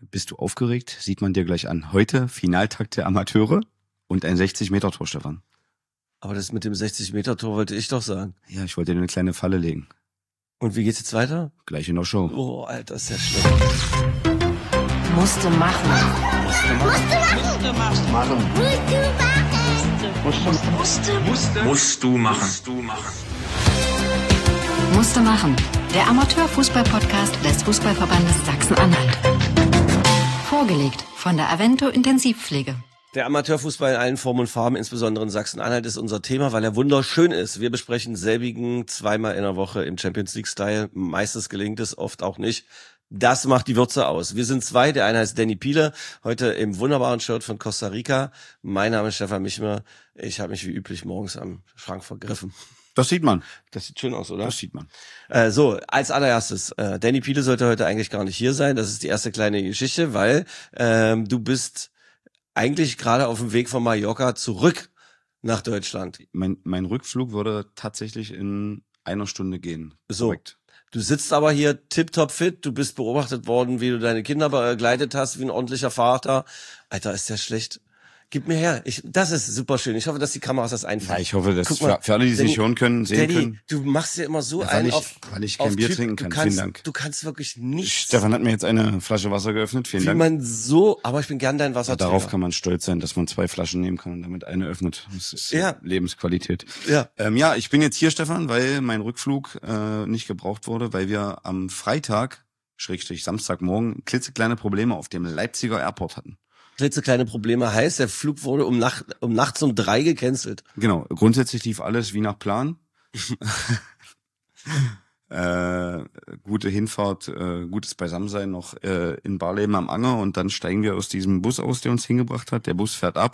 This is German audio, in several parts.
Bist du aufgeregt? Sieht man dir gleich an. Heute Finaltakt der Amateure und ein 60-Meter-Tor, Stefan. Aber das mit dem 60-Meter-Tor wollte ich doch sagen. Ja, ich wollte dir eine kleine Falle legen. Und wie geht's jetzt weiter? Gleich in der Show. Oh, Alter, ist ja schlimm. Musste machen. Musst du machen. Musste machen. Der Amateurfußball-Podcast des Fußballverbandes Sachsen-Anhalt. Vorgelegt von der Avento Intensivpflege. Der Amateurfußball in allen Formen und Farben, insbesondere in Sachsen-Anhalt, ist unser Thema, weil er wunderschön ist. Wir besprechen selbigen zweimal in der Woche im Champions-League-Style. Meistens gelingt es, oft auch nicht. Das macht die Würze aus. Wir sind zwei. Der eine heißt Danny Piele, heute im wunderbaren Shirt von Costa Rica. Mein Name ist Stefan Michmer. Ich habe mich wie üblich morgens am Schrank vergriffen. Das sieht man. Das sieht schön aus, oder? Das sieht man. So, als allererstes, Danny Piele sollte heute eigentlich gar nicht hier sein. Das ist die erste kleine Geschichte, weil du bist eigentlich gerade auf dem Weg von Mallorca zurück nach Deutschland. Mein Rückflug würde tatsächlich in einer Stunde gehen. So. Korrekt. Du sitzt aber hier tipptopp fit, du bist beobachtet worden, wie du deine Kinder begleitet hast, wie ein ordentlicher Vater. Alter, ist der schlecht. Gib mir her. Das ist super schön. Ich hoffe, dass die Kameras das einfangen. Ja, ich hoffe, dass Guck mal, für alle, die es nicht hören können, sehen Danny, können. du machst dir immer so Ja, einen weil ich kein Bier Typ. trinken kann. Vielen Dank. Du kannst wirklich nichts. Stefan hat mir jetzt eine Flasche Wasser geöffnet. Vielen wie Dank. man so, aber ich bin gern dein Ja, Wasserträger. darauf kann man stolz sein, dass man 2 Flaschen nehmen kann und damit eine öffnet. Das ist Ja. Lebensqualität. Ja. Ja, ich bin jetzt hier, Stefan, weil mein Rückflug nicht gebraucht wurde, weil wir am Freitag, Samstagmorgen, klitzekleine Probleme auf dem Leipziger Airport hatten. Klitzekleine Probleme heißt, der Flug wurde um nachts um 3 gecancelt. Genau, grundsätzlich lief alles wie nach Plan. Gute Hinfahrt, gutes Beisammensein noch in Barleben am Anger und dann steigen wir aus diesem Bus aus, der uns hingebracht hat. Der Bus fährt ab.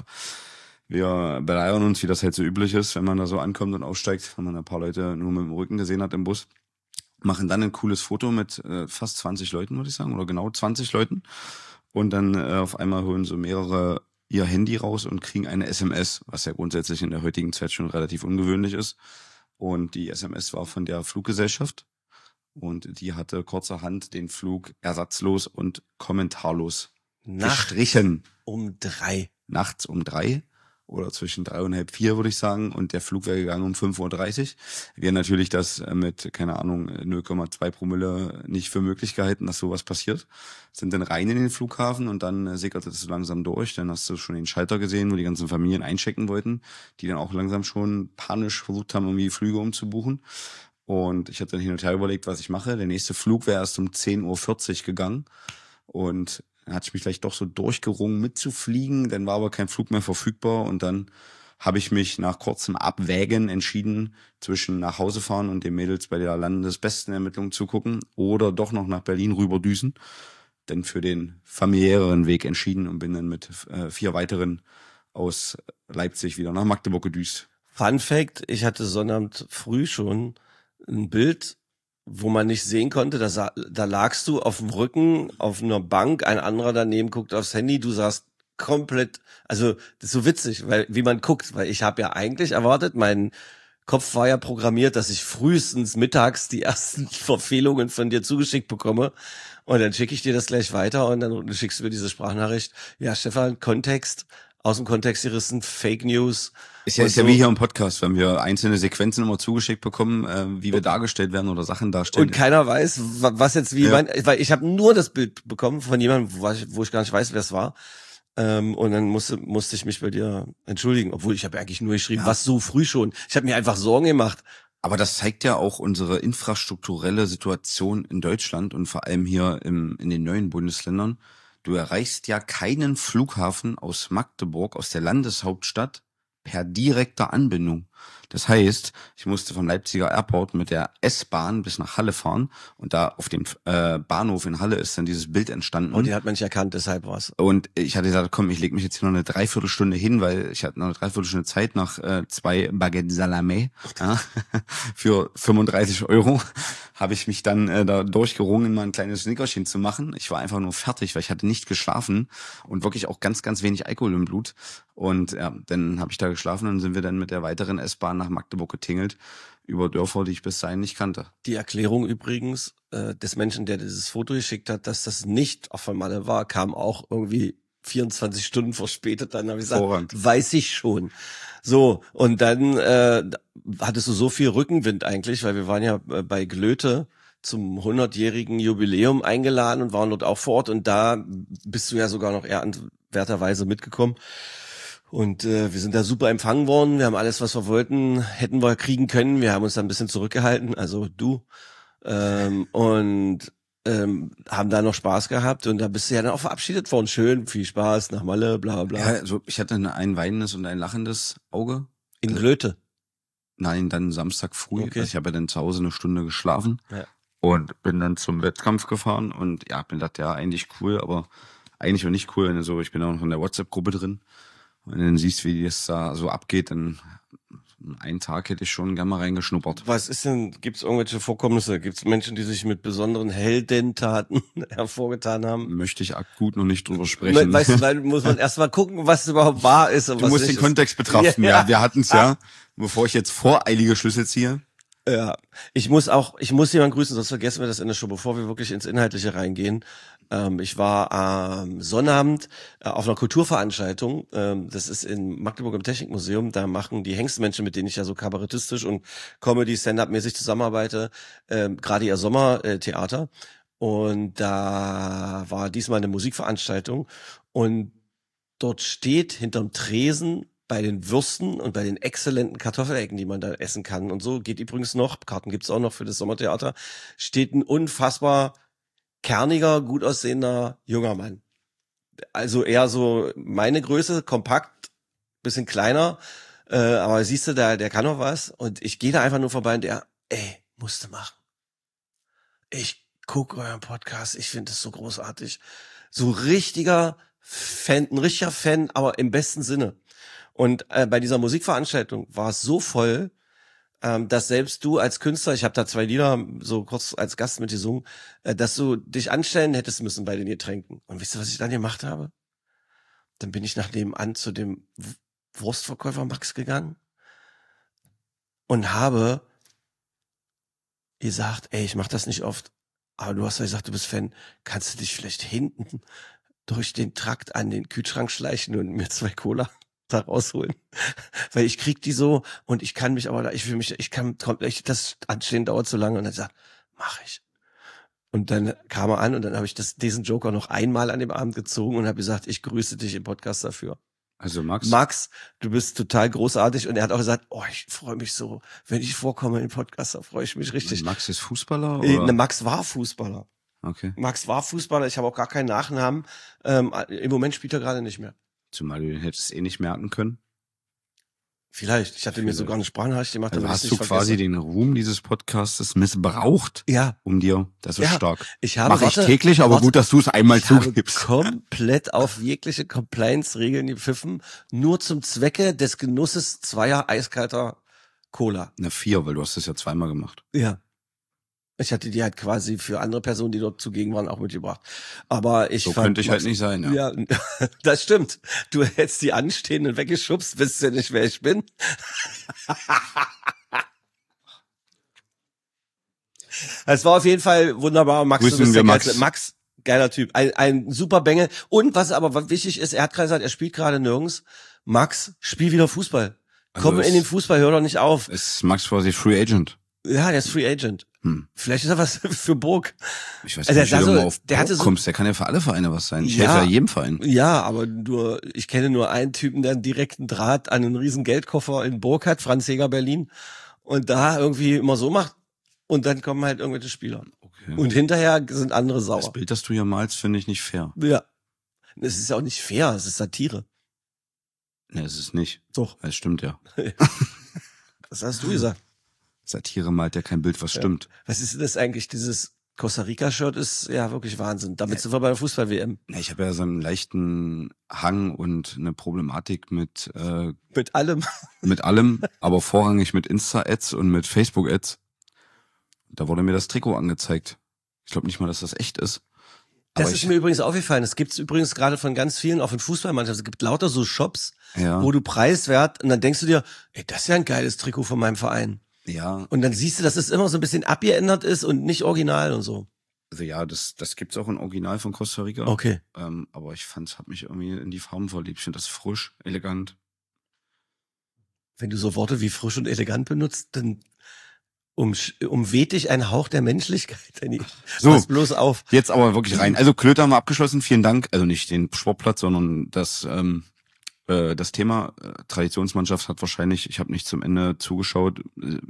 Wir beleiern uns, wie das halt so üblich ist, wenn man da so ankommt und aussteigt, wenn man ein paar Leute nur mit dem Rücken gesehen hat im Bus. Machen dann ein cooles Foto mit fast 20 Leuten, würde ich sagen, oder genau 20 Leuten. Und dann auf einmal holen so mehrere ihr Handy raus und kriegen eine SMS, was ja grundsätzlich in der heutigen Zeit schon relativ ungewöhnlich ist. Und die SMS war von der Fluggesellschaft und die hatte kurzerhand den Flug ersatzlos und kommentarlos gestrichen. Um 3. Nachts um 3 oder zwischen 3 und halb 4, würde ich sagen. Und der Flug wäre gegangen um 5:30 Uhr. Wir natürlich das mit, keine Ahnung, 0,2 Promille nicht für möglich gehalten, dass sowas passiert. Sind dann rein in den Flughafen und dann sickerte das so langsam durch. Dann hast du schon den Schalter gesehen, wo die ganzen Familien einchecken wollten, die dann auch langsam schon panisch versucht haben, irgendwie Flüge umzubuchen. Und ich hatte dann hin und her überlegt, was ich mache. Der nächste Flug wäre erst um 10:40 Uhr gegangen. Und dann hatte ich mich vielleicht doch so durchgerungen mitzufliegen, dann war aber kein Flug mehr verfügbar und dann habe ich mich nach kurzem Abwägen entschieden, zwischen nach Hause fahren und den Mädels bei der Landesbesten-Ermittlung zugucken oder doch noch nach Berlin rüberdüsen, denn für den familiäreren Weg entschieden und bin dann mit 4 weiteren aus Leipzig wieder nach Magdeburg gedüst. Fun Fact, ich hatte Sonnabend früh schon ein Bild, wo man nicht sehen konnte, da lagst du auf dem Rücken, auf einer Bank, ein anderer daneben guckt aufs Handy, du sahst komplett, also das ist so witzig, weil wie man guckt, weil ich habe ja eigentlich erwartet, mein Kopf war ja programmiert, dass ich frühestens mittags die ersten Verfehlungen von dir zugeschickt bekomme und dann schicke ich dir das gleich weiter und dann schickst du mir diese Sprachnachricht. Ja, Stefan, Kontext, aus dem Kontext gerissen, Fake News. Ist ja wie hier im Podcast, wenn wir einzelne Sequenzen immer zugeschickt bekommen, wie wir dargestellt werden oder Sachen darstellen. Und keiner weiß, was jetzt wie weil ich habe nur das Bild bekommen von jemandem, wo ich gar nicht weiß, wer es war. Und dann musste ich mich bei dir entschuldigen, obwohl ich habe eigentlich nur geschrieben, was so früh schon. Ich habe mir einfach Sorgen gemacht. Aber das zeigt ja auch unsere infrastrukturelle Situation in Deutschland und vor allem hier in den neuen Bundesländern. Du erreichst ja keinen Flughafen aus Magdeburg, aus der Landeshauptstadt, per direkter Anbindung. Das heißt, ich musste vom Leipziger Airport mit der S-Bahn bis nach Halle fahren und da auf dem Bahnhof in Halle ist dann dieses Bild entstanden. Und die hat man nicht erkannt, deshalb war's. Und ich hatte gesagt, komm, ich lege mich jetzt hier noch eine Dreiviertelstunde hin, weil ich hatte noch eine Dreiviertelstunde Zeit nach 2 Baguette Salamé für 35 €. Habe ich mich dann da durchgerungen, mal ein kleines Nickerchen zu machen. Ich war einfach nur fertig, weil ich hatte nicht geschlafen und wirklich auch ganz, ganz wenig Alkohol im Blut. Und ja, dann habe ich da geschlafen und sind wir dann mit der weiteren S-Bahn nach Magdeburg getingelt, über Dörfer, die ich bis dahin nicht kannte. Die Erklärung übrigens des Menschen, der dieses Foto geschickt hat, dass das nicht auf Malle war, kam auch irgendwie 24 Stunden verspätet. Dann habe ich gesagt, weiß ich schon. So, und dann hattest du so viel Rückenwind eigentlich, weil wir waren ja bei Glöte zum 100-jährigen Jubiläum eingeladen und waren dort auch vor Ort. Und da bist du ja sogar noch ehrenwerterweise mitgekommen. Und wir sind da super empfangen worden. Wir haben alles, was wir wollten, hätten wir kriegen können. Wir haben uns da ein bisschen zurückgehalten, also du. Und haben da noch Spaß gehabt. Und da bist du ja dann auch verabschiedet worden. Schön, viel Spaß, nach Malle, bla bla. Ja, also ich hatte ein weinendes und ein lachendes Auge. In Glöte? Nein, dann Samstag früh. Okay. Also ich habe ja dann zu Hause eine Stunde geschlafen und bin dann zum Wettkampf gefahren. Und ja, bin gedacht, ja, eigentlich cool, aber eigentlich auch nicht cool. Also ich bin auch noch in der WhatsApp-Gruppe drin. Und dann siehst, wie das da so abgeht, dann einen Tag hätte ich schon gerne mal reingeschnuppert. Was ist denn, gibt's irgendwelche Vorkommnisse? Gibt's Menschen, die sich mit besonderen Heldentaten hervorgetan haben? Möchte ich akut noch nicht drüber sprechen. Weißt du, weil muss man erst mal gucken, was überhaupt wahr ist. Und du was musst nicht den Kontext betrachten, Ja. Wir hatten es bevor ich jetzt voreilige Schlüsse ziehe. Ja, ich muss jemanden grüßen, sonst vergessen wir das in der Show, bevor wir wirklich ins Inhaltliche reingehen. Ich war am Sonnabend auf einer Kulturveranstaltung, das ist in Magdeburg im Technikmuseum, da machen die Hengstmenschen, mit denen ich ja so kabarettistisch und Comedy, Stand-up-mäßig zusammenarbeite, gerade ihr Sommertheater. Und da war diesmal eine Musikveranstaltung und dort steht hinterm Tresen bei den Würsten und bei den exzellenten Kartoffelecken, die man da essen kann und so, geht übrigens noch, Karten gibt's auch noch für das Sommertheater, steht ein unfassbar kerniger, gut aussehender junger Mann. Also eher so meine Größe, kompakt, bisschen kleiner, aber siehst du, der kann noch was. Und ich gehe da einfach nur vorbei und der, musste machen. Ich gucke euren Podcast, ich finde es so großartig. So richtiger Fan, ein richtiger Fan, aber im besten Sinne. Und bei dieser Musikveranstaltung war es so voll, dass selbst du als Künstler, ich habe da 2 Lieder so kurz als Gast mit gesungen, dass du dich anstellen hättest müssen bei den Getränken. Und wisst ihr, was ich dann gemacht habe? Dann bin ich nach nebenan zu dem Wurstverkäufer Max gegangen und habe gesagt, ich mache das nicht oft, aber du hast ja gesagt, du bist Fan, kannst du dich vielleicht hinten durch den Trakt an den Kühlschrank schleichen und mir 2 Cola da rausholen, weil ich krieg die so und ich kann mich aber da, das Anstehen dauert zu lange und dann sagt, mach ich. Und dann kam er an und dann habe ich diesen Joker noch einmal an dem Abend gezogen und habe gesagt, ich grüße dich im Podcast dafür. Also Max, du bist total großartig und er hat auch gesagt, ich freue mich so, wenn ich vorkomme im Podcast, da freue ich mich richtig. Max ist Fußballer? Oder? Max war Fußballer. Okay. Max war Fußballer, ich habe auch gar keinen Nachnamen. Im Moment spielt er gerade nicht mehr. Zumal du den hättest nicht merken können. Vielleicht. Ich hatte mir sogar eine Sprachnachricht gemacht. Also hast du quasi den Ruhm dieses Podcastes missbraucht, um dir, das ist stark. Mache ich täglich, aber gut, dass du es einmal zugibst. Ich habe komplett auf jegliche Compliance-Regeln gepfiffen, nur zum Zwecke des Genusses 2 eiskalter Cola. 4, weil du hast das ja 2-mal gemacht. Ja. Ich hatte die halt quasi für andere Personen, die dort zugegen waren, auch mitgebracht. Aber ich fand, könnte ich halt nicht sein, ja. Das stimmt. Du hättest die anstehenden weggeschubst, wisst ihr nicht, wer ich bin? Es war auf jeden Fall wunderbar. Max, du bist der Geilste. Max, geiler Typ. Ein super Bengel. Und was aber wichtig ist, er hat gerade gesagt, er spielt gerade nirgends. Max, spiel wieder Fußball. Komm in den Fußball, hör doch nicht auf. Ist Max quasi Free Agent? Ja, der ist Free Agent. Vielleicht ist er was für Burg. Ich weiß nicht, wie du auf Burg kommst. Der kann ja für alle Vereine was sein. Ich helfe ja jedem Verein. Ja, aber ich kenne nur einen Typen, der einen direkten Draht an einen riesen Geldkoffer in Burg hat, Franz Jäger Berlin. Und da irgendwie immer so macht. Und dann kommen halt irgendwelche Spieler. Okay. Und hinterher sind andere sauer. Das Bild, das du hier malst, finde ich nicht fair. Ja. Es ist ja auch nicht fair, es ist Satire. Ne, es ist nicht. Doch. Es stimmt ja. Das hast du gesagt. Satire malt ja kein Bild, was stimmt. Was ist denn das eigentlich? Dieses Costa Rica-Shirt ist ja wirklich Wahnsinn. Damit sind wir bei der Fußball-WM. Ich habe ja so einen leichten Hang und eine Problematik mit allem. Mit allem, aber vorrangig mit Insta-Ads und mit Facebook-Ads. Da wurde mir das Trikot angezeigt. Ich glaube nicht mal, dass das echt ist. Das ist mir übrigens aufgefallen. Es gibt's übrigens gerade von ganz vielen, auch von Fußballmannschaften. Es gibt lauter so Shops, wo du preiswert, und dann denkst du dir, ey, das ist ja ein geiles Trikot von meinem Verein. Ja. Und dann siehst du, dass es immer so ein bisschen abgeändert ist und nicht original und so. Also ja, das gibt's auch in Original von Costa Rica. Okay. Aber ich hab mich irgendwie in die Farben verliebt. Ich finde das frisch, elegant. Wenn du so Worte wie frisch und elegant benutzt, dann umweht dich ein Hauch der Menschlichkeit. So, pass bloß auf. Jetzt aber wirklich rein. Also Klöter haben wir abgeschlossen, vielen Dank. Also nicht den Sportplatz, sondern das Thema Traditionsmannschaft hat wahrscheinlich, ich habe nicht zum Ende zugeschaut,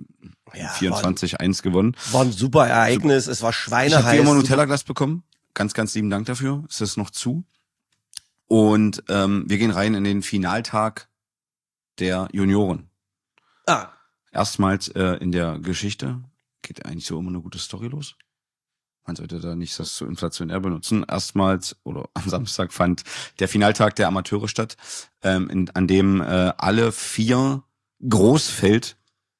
24-1 gewonnen. War ein super Ereignis, es war schweineheiß. Ich habe wie immer Nutella-Glas bekommen. Ganz, ganz lieben Dank dafür. Es ist noch zu. Und wir gehen rein in den Finaltag der Junioren. Erstmals in der Geschichte geht eigentlich so immer eine gute Story los. Man sollte da nicht das so inflationär benutzen. Erstmals oder am Samstag fand der Finaltag der Amateure statt, an dem alle 4 Großfeld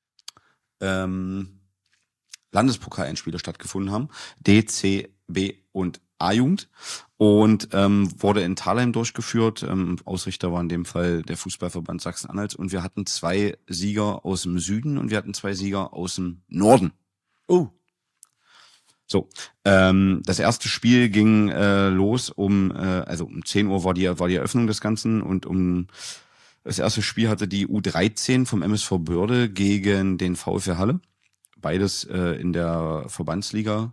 Landespokal-Endspiele stattgefunden haben. D, C, B und A-Jugend. Und wurde in Thalheim durchgeführt. Ausrichter war in dem Fall der Fußballverband Sachsen-Anhalt. Und wir hatten 2 Sieger aus dem Süden und wir hatten 2 Sieger aus dem Norden. Oh. So, das erste Spiel ging los um 10 Uhr war die Eröffnung des Ganzen und das erste Spiel hatte die U13 vom MSV Börde gegen den VfR Halle. Beides in der Verbandsliga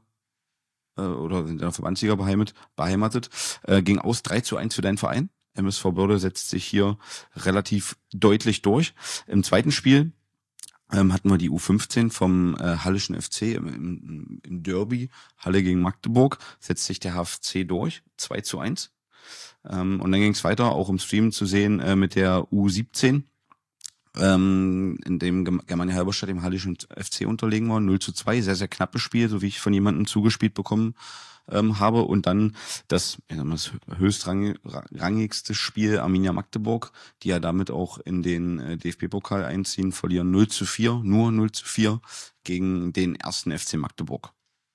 beheimatet. Ging aus 3-1 für deinen Verein. MSV Börde setzt sich hier relativ deutlich durch. Im zweiten Spiel hatten wir die U15 vom Hallischen FC im Derby. Halle gegen Magdeburg setzt sich der HFC durch, 2-1. Und dann ging es weiter, auch im Stream zu sehen, mit der U17, in dem Germania Halberstadt dem Hallischen FC unterlegen war, 0-2, sehr, sehr knappes Spiel, so wie ich von jemandem zugespielt bekommen habe. Und dann das höchstrangigste Spiel, Arminia Magdeburg, die ja damit auch in den DFB-Pokal einziehen, verlieren 0-4, nur 0-4 gegen den 1. FC Magdeburg.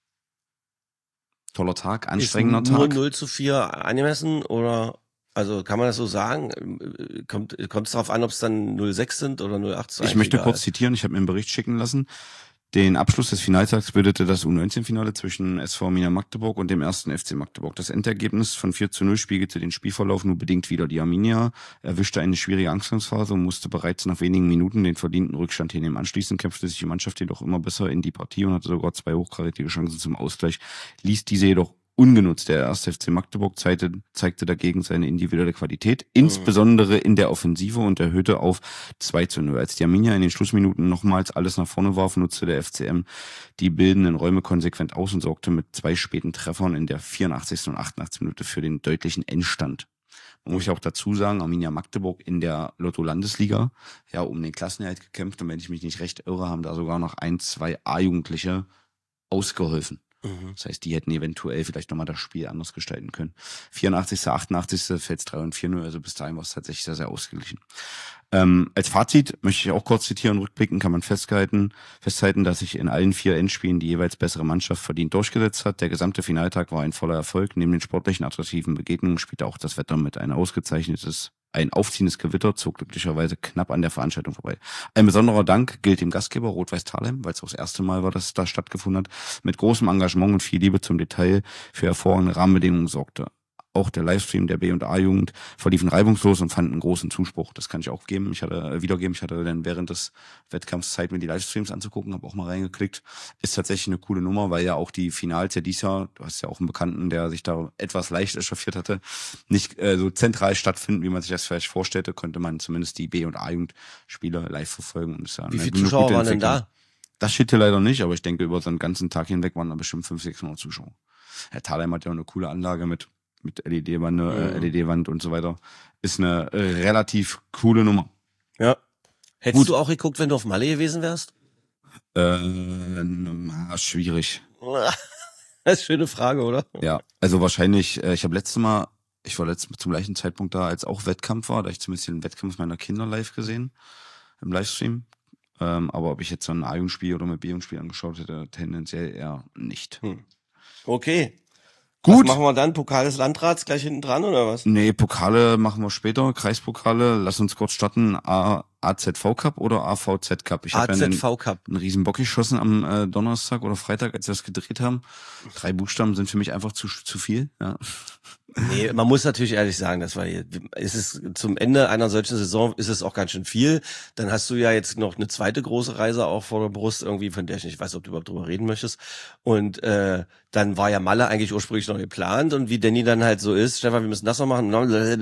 Toller Tag, anstrengender Tag. Nur Tag. 0-4 angemessen oder, also kann man das so sagen? Kommt es darauf an, ob es dann 0-6 sind oder 0-8? Ich möchte kurz zitieren, ich habe mir einen Bericht schicken lassen. Den Abschluss des Finaltags bildete das U19-Finale zwischen SV Arminia Magdeburg und dem 1. FC Magdeburg. Das Endergebnis von 4-0 spiegelte den Spielverlauf nur bedingt wider. Die Arminia erwischte eine schwierige Anfangsphase und musste bereits nach wenigen Minuten den verdienten Rückstand hinnehmen. Anschließend kämpfte sich die Mannschaft jedoch immer besser in die Partie und hatte sogar 2 hochkarätige Chancen zum Ausgleich, ließ diese jedoch ungenutzt. Der 1. FC Magdeburg zeigte dagegen seine individuelle Qualität, insbesondere in der Offensive, und erhöhte auf 2-0. Als die Arminia in den Schlussminuten nochmals alles nach vorne warf, nutzte der FCM die bildenden Räume konsequent aus und sorgte mit 2 späten Treffern in der 84. und 88. Minute für den deutlichen Endstand. Man muss auch dazu sagen, Arminia Magdeburg in der Lotto-Landesliga um den Klassenerhalt gekämpft, und wenn ich mich nicht recht irre, haben da sogar noch 1-2 A-Jugendliche ausgeholfen. Das heißt, die hätten eventuell vielleicht nochmal das Spiel anders gestalten können. 84., 88. fällt es 3-4-0, also bis dahin war es tatsächlich sehr, sehr ausgeglichen. Als Fazit möchte ich auch kurz zitieren, rückblickend kann man festhalten, dass sich in allen 4 Endspielen die jeweils bessere Mannschaft verdient durchgesetzt hat. Der gesamte Finaltag war ein voller Erfolg. Neben den sportlichen attraktiven Begegnungen spielte auch das Wetter mit. Ein aufziehendes Gewitter zog glücklicherweise knapp an der Veranstaltung vorbei. Ein besonderer Dank gilt dem Gastgeber Rot-Weiß Thalheim, weil es auch das erste Mal war, dass es da stattgefunden hat, mit großem Engagement und viel Liebe zum Detail für hervorragende Rahmenbedingungen sorgte. Auch der Livestream der B- und A-Jugend verliefen reibungslos und fanden großen Zuspruch. Das kann ich auch wiedergeben. Ich hatte dann während des Wettkampfs Zeit, mir die Livestreams anzugucken, habe auch mal reingeklickt. Ist tatsächlich eine coole Nummer, weil ja auch die Finals ja dieses Jahr, du hast ja auch einen Bekannten, der sich da etwas leicht echauffiert hatte, nicht so zentral stattfinden, wie man sich das vielleicht vorstellte, konnte man zumindest die B- und A-Jugend-Spiele live verfolgen. Und ist ja wie viele Zuschauer waren denn da? Das steht hier leider nicht, aber ich denke, über so einen ganzen Tag hinweg waren da bestimmt 500-600 Zuschauer. Herr Thalheim hat ja auch eine coole Anlage mit LED-Wand und so weiter. Ist eine relativ coole Nummer. Ja. Hättest du auch geguckt, wenn du auf Malle gewesen wärst? Schwierig. Das ist eine schöne Frage, oder? Ja, also wahrscheinlich, ich war letztes Mal zum gleichen Zeitpunkt da, als auch Wettkampf war, da ich zumindest den Wettkampf meiner Kinder live gesehen, im Livestream. Aber ob ich jetzt so ein A-Jugendspiel oder ein B-Jugendspiel angeschaut hätte, tendenziell eher nicht. Okay. Gut. Was machen wir dann? Pokal des Landrats gleich hinten dran oder was? Nee, Pokale machen wir später, Kreispokale. Lass uns kurz starten. AZV Cup oder AVZ Cup? Ich habe ja AZV Cup. einen riesen Bock geschossen am Donnerstag oder Freitag, als wir das gedreht haben. 3 Buchstaben sind für mich einfach zu viel. Ja. Nee, man muss natürlich ehrlich sagen, es ist zum Ende einer solchen Saison ist es auch ganz schön viel. Dann hast du ja jetzt noch eine zweite große Reise auch vor der Brust irgendwie, von der ich nicht weiß, ob du überhaupt drüber reden möchtest. Und dann war ja Malle eigentlich ursprünglich noch geplant und wie Danny dann halt so ist, Stefan, wir müssen das noch machen.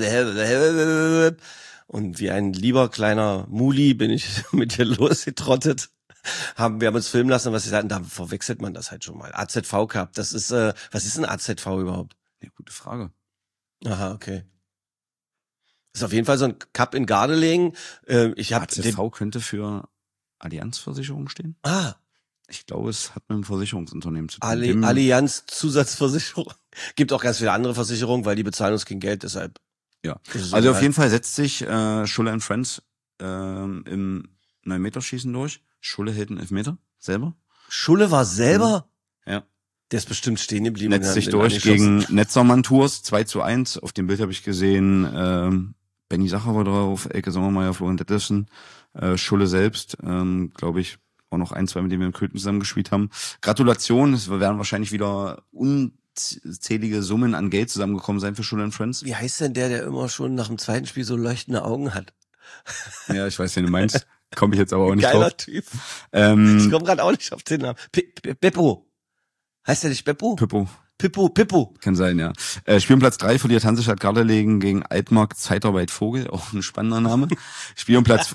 Und wie ein lieber kleiner Muli bin ich mit dir losgetrottet. Wir haben uns filmen lassen, was sie sagten, da verwechselt man das halt schon mal. AZV Cup, das ist, was ist ein AZV überhaupt? Ja, gute Frage. Aha, okay. Ist auf jeden Fall so ein Cup in Gardelegen. AZV könnte für Allianzversicherung stehen. Ich glaube, es hat mit einem Versicherungsunternehmen zu tun. Allianz Zusatzversicherung. Gibt auch ganz viele andere Versicherungen, weil die bezahlen uns kein Geld, deshalb. Ja, also auf jeden Fall setzt sich Schulle Friends im 9-Meter-Schießen durch. Schulle hält einen Elfmeter selber. Schulle war selber? Ja. Der ist bestimmt stehen geblieben. Netzt sich durch gegen Netzermann Tours 2:1. Auf dem Bild habe ich gesehen, Benny Sacher war drauf, Elke Sommermeier, Florian Detlefsen, Schulle selbst, glaube ich, auch noch 1, 2, mit denen wir in Köthen zusammen gespielt haben. Gratulation, es werden wahrscheinlich wieder unzählige Summen an Geld zusammengekommen sein für Schulle Friends. Wie heißt denn der immer schon nach dem zweiten Spiel so leuchtende Augen hat? Ja, ich weiß, wen du meinst. Komme ich jetzt aber auch nicht Geiler drauf. Typ. Ich komme gerade auch nicht auf den Namen. Beppo. Heißt der nicht Beppo? Pippo. Kann sein, ja. Spielplatz 3 verliert Hansestadt Gardelegen gegen Altmark Zeitarbeit Vogel, auch ein spannender Name. Spielplatz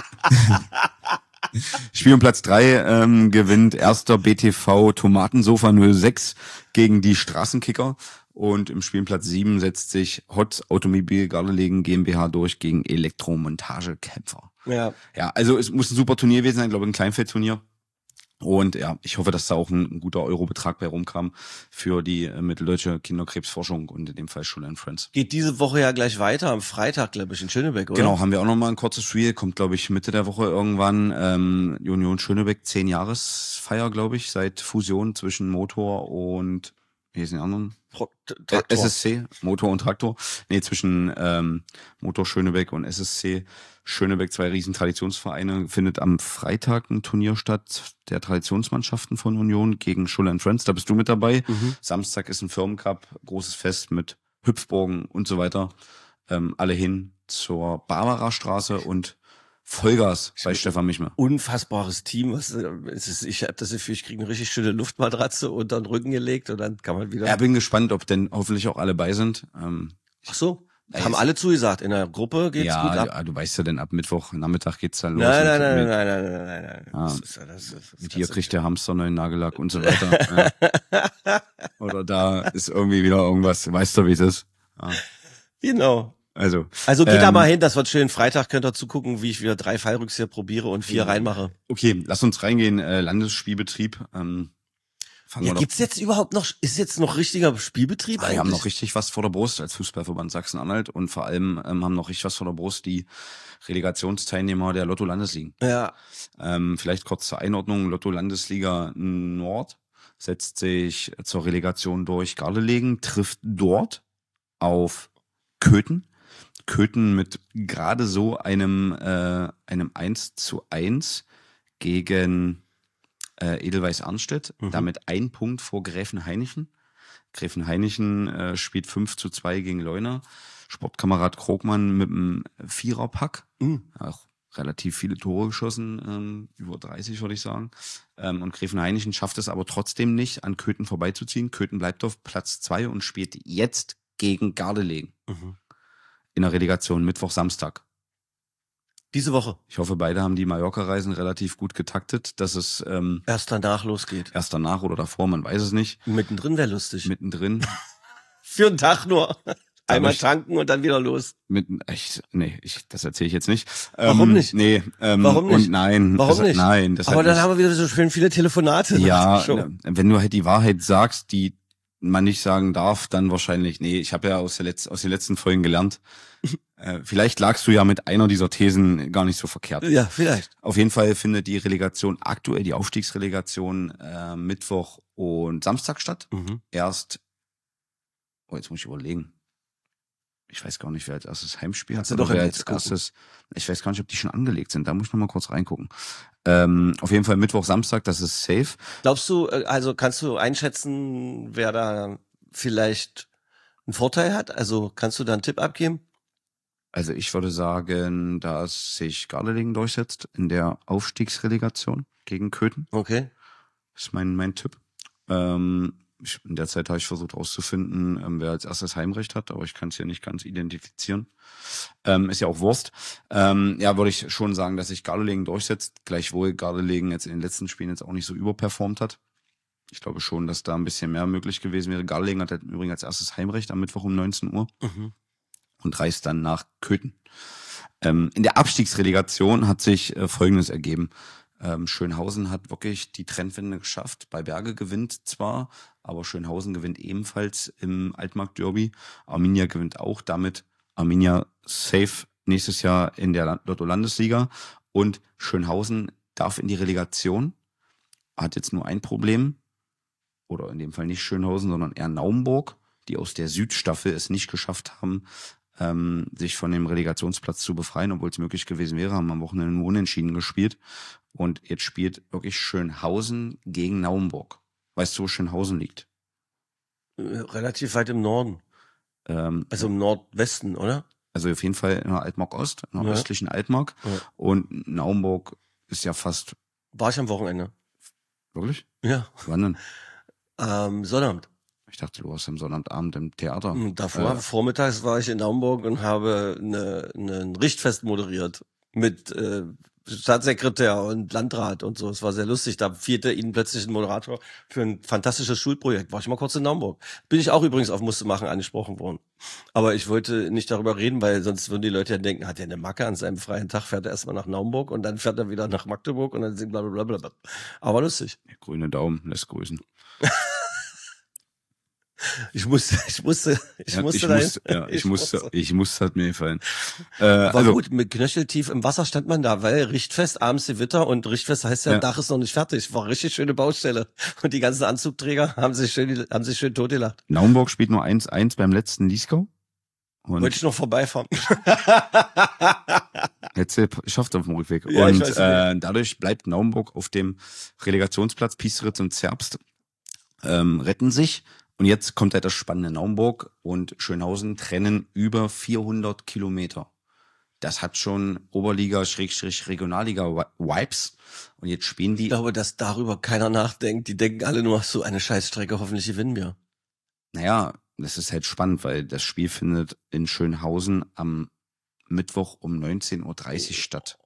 3 gewinnt erster BTV Tomatensofa 06 gegen die Straßenkicker. Und im Spielplatz 7 setzt sich Hot Automobil Gardelegen GmbH durch gegen Elektromontagekämpfer. Ja. Ja, also es muss ein super Turnier gewesen sein, glaube ich, ein Kleinfeldturnier. Und ja, ich hoffe, dass da auch ein guter Eurobetrag bei rumkam für die mitteldeutsche Kinderkrebsforschung und in dem Fall Schulle Friends. Geht diese Woche ja gleich weiter, am Freitag, glaube ich, in Schönebeck, oder? Genau, haben wir auch nochmal ein kurzes Spiel, kommt, glaube ich, Mitte der Woche irgendwann. Union Schönebeck, 10-Jahresfeier, glaube ich, seit Fusion zwischen Motor und, wie heißen die anderen? Traktor. SSC, Motor und Traktor. Nee, zwischen Motor Schönebeck und SSC Schönebeck, 2 riesen Traditionsvereine, findet am Freitag ein Turnier statt der Traditionsmannschaften von Union gegen Schulle Friends. Da bist du mit dabei. Samstag ist ein Firmencup, großes Fest mit Hüpfburgen und so weiter. Alle hin zur Barbarastraße und Vollgas bei Stefan Michmer. Unfassbares Team. Ich habe das Gefühl, ich kriege eine richtig schöne Luftmatratze unter den Rücken gelegt und dann kann man wieder. Ja, bin gespannt, ob denn hoffentlich auch alle bei sind. Ach so. Haben alle zugesagt. In der Gruppe geht's gut ab. Ja, du weißt ja, denn ab Mittwoch Nachmittag geht's dann los. Nein. Ah, mit hier kriegt der Hamster neuen Nagellack und so weiter. Ja. Oder da ist irgendwie wieder irgendwas. Weißt du, wie es ist? Ja. Genau. Also geht da mal hin, das wird schön. Freitag könnt ihr zugucken, wie ich wieder 3 Fallrückzieher probiere und 4 reinmache. Okay, lass uns reingehen. Landesspielbetrieb. Gibt's jetzt überhaupt noch, ist jetzt noch richtiger Spielbetrieb eigentlich? Wir haben noch richtig was vor der Brust als Fußballverband Sachsen-Anhalt und vor allem haben noch richtig was vor der Brust die Relegationsteilnehmer der Lotto-Landesligen. Ja. Vielleicht kurz zur Einordnung. Lotto-Landesliga Nord setzt sich zur Relegation durch. Gardelegen trifft dort auf Köthen. Köthen mit gerade so einem 1:1 gegen Edelweiss Arnstedt, damit 1 Punkt vor Gräfenhainichen. Gräfenhainichen spielt 5:2 gegen Leuna. Sportkamerad Krogmann mit einem 4er-Pack. Auch relativ viele Tore geschossen, über 30 würde ich sagen. Und Gräfenhainichen schafft es aber trotzdem nicht, an Köthen vorbeizuziehen. Köthen bleibt auf Platz 2 und spielt jetzt gegen Gardelegen. In der Relegation Mittwoch, Samstag. Diese Woche. Ich hoffe, beide haben die Mallorca-Reisen relativ gut getaktet, dass es erst danach losgeht. Erst danach oder davor, man weiß es nicht. Mittendrin wäre lustig. Mittendrin. Für einen Tag nur. Einmal tanken und dann wieder los. Das erzähle ich jetzt nicht. Warum nicht? Nee, warum nicht? Und nein. Warum nicht? Nein. Aber dann haben wir wieder so schön viele Telefonate. Ja, wenn du halt die Wahrheit sagst, die man nicht sagen darf, dann wahrscheinlich, nee, ich habe ja aus den letzten Folgen gelernt. Vielleicht lagst du ja mit einer dieser Thesen gar nicht so verkehrt. Ja, vielleicht. Auf jeden Fall findet die Relegation aktuell, die Aufstiegsrelegation, Mittwoch und Samstag statt. Erst jetzt muss ich überlegen. Ich weiß gar nicht, wer als erstes Heimspiel hat. Kannst du doch Wer jetzt als gucken. erstes, ich weiß gar nicht, ob die schon angelegt sind. Da muss ich noch mal kurz reingucken. Auf jeden Fall Mittwoch, Samstag, das ist safe. Glaubst du, also kannst du einschätzen, wer da vielleicht einen Vorteil hat? Also kannst du da einen Tipp abgeben? Also ich würde sagen, dass sich Gardelegen durchsetzt in der Aufstiegsrelegation gegen Köthen. Okay. Das ist mein Tipp. In der Zeit habe ich versucht rauszufinden, wer als erstes Heimrecht hat, aber ich kann es ja nicht ganz identifizieren. Ist ja auch Wurst. Würde ich schon sagen, dass sich Gardelegen durchsetzt. Gleichwohl Gardelegen jetzt in den letzten Spielen jetzt auch nicht so überperformt hat. Ich glaube schon, dass da ein bisschen mehr möglich gewesen wäre. Gardelegen hat übrigens als erstes Heimrecht am Mittwoch um 19 Uhr und reist dann nach Köthen. In der Abstiegsrelegation hat sich Folgendes ergeben. Schönhausen hat wirklich die Trendwende geschafft. Bei Berge gewinnt zwar, aber Schönhausen gewinnt ebenfalls im Altmarkt-Derby. Arminia gewinnt auch, damit Arminia safe nächstes Jahr in der Lotto-Landesliga. Und Schönhausen darf in die Relegation, hat jetzt nur ein Problem, oder in dem Fall nicht Schönhausen, sondern eher Naumburg, die aus der Südstaffel es nicht geschafft haben, sich von dem Relegationsplatz zu befreien, obwohl es möglich gewesen wäre, haben am Wochenende nur unentschieden gespielt. Und jetzt spielt wirklich Schönhausen gegen Naumburg. Weißt du, wo Schönhausen liegt? Relativ weit im Norden. Also im Nordwesten, oder? Also auf jeden Fall in der Altmark Ost, in der östlichen Altmark. Ja. Und Naumburg ist ja fast... War ich am Wochenende. Wirklich? Ja. Wann denn? Sonnabend. Ich dachte, du warst am Sonnabendabend im Theater. Davor, vormittags war ich in Naumburg und habe ein Richtfest moderiert mit Staatssekretär und Landrat und so. Es war sehr lustig. Da fehlte ihnen plötzlich ein Moderator für ein fantastisches Schulprojekt. War ich mal kurz in Naumburg. Bin ich auch übrigens auf Musste machen angesprochen worden. Aber ich wollte nicht darüber reden, weil sonst würden die Leute ja denken, hat er eine Macke an seinem freien Tag, fährt er erstmal nach Naumburg und dann fährt er wieder nach Magdeburg und dann blablabla. Aber lustig. Der grüne Daumen lässt grüßen. Ich musste hat mir gefallen. War gut, mit knöcheltief im Wasser stand man da, weil Richtfest, abends Gewitter und Richtfest heißt ja, Dach ist noch nicht fertig. War richtig schöne Baustelle. Und die ganzen Anzugträger haben sich schön totgelacht. Naumburg spielt nur 1-1 beim letzten Liesgau. Wollte ich noch vorbeifahren. Jetzt schafft auf dem Rückweg. Ja, und dadurch bleibt Naumburg auf dem Relegationsplatz. Piesteritz und Zerbst retten sich. Und jetzt kommt halt das spannende. Naumburg und Schönhausen trennen über 400 Kilometer. Das hat schon Oberliga-Regionalliga-Vibes. Und jetzt spielen die... Ich glaube, dass darüber keiner nachdenkt. Die denken alle nur, so eine Scheißstrecke, hoffentlich gewinnen wir. Naja, das ist halt spannend, weil das Spiel findet in Schönhausen am Mittwoch um 19.30 Uhr statt.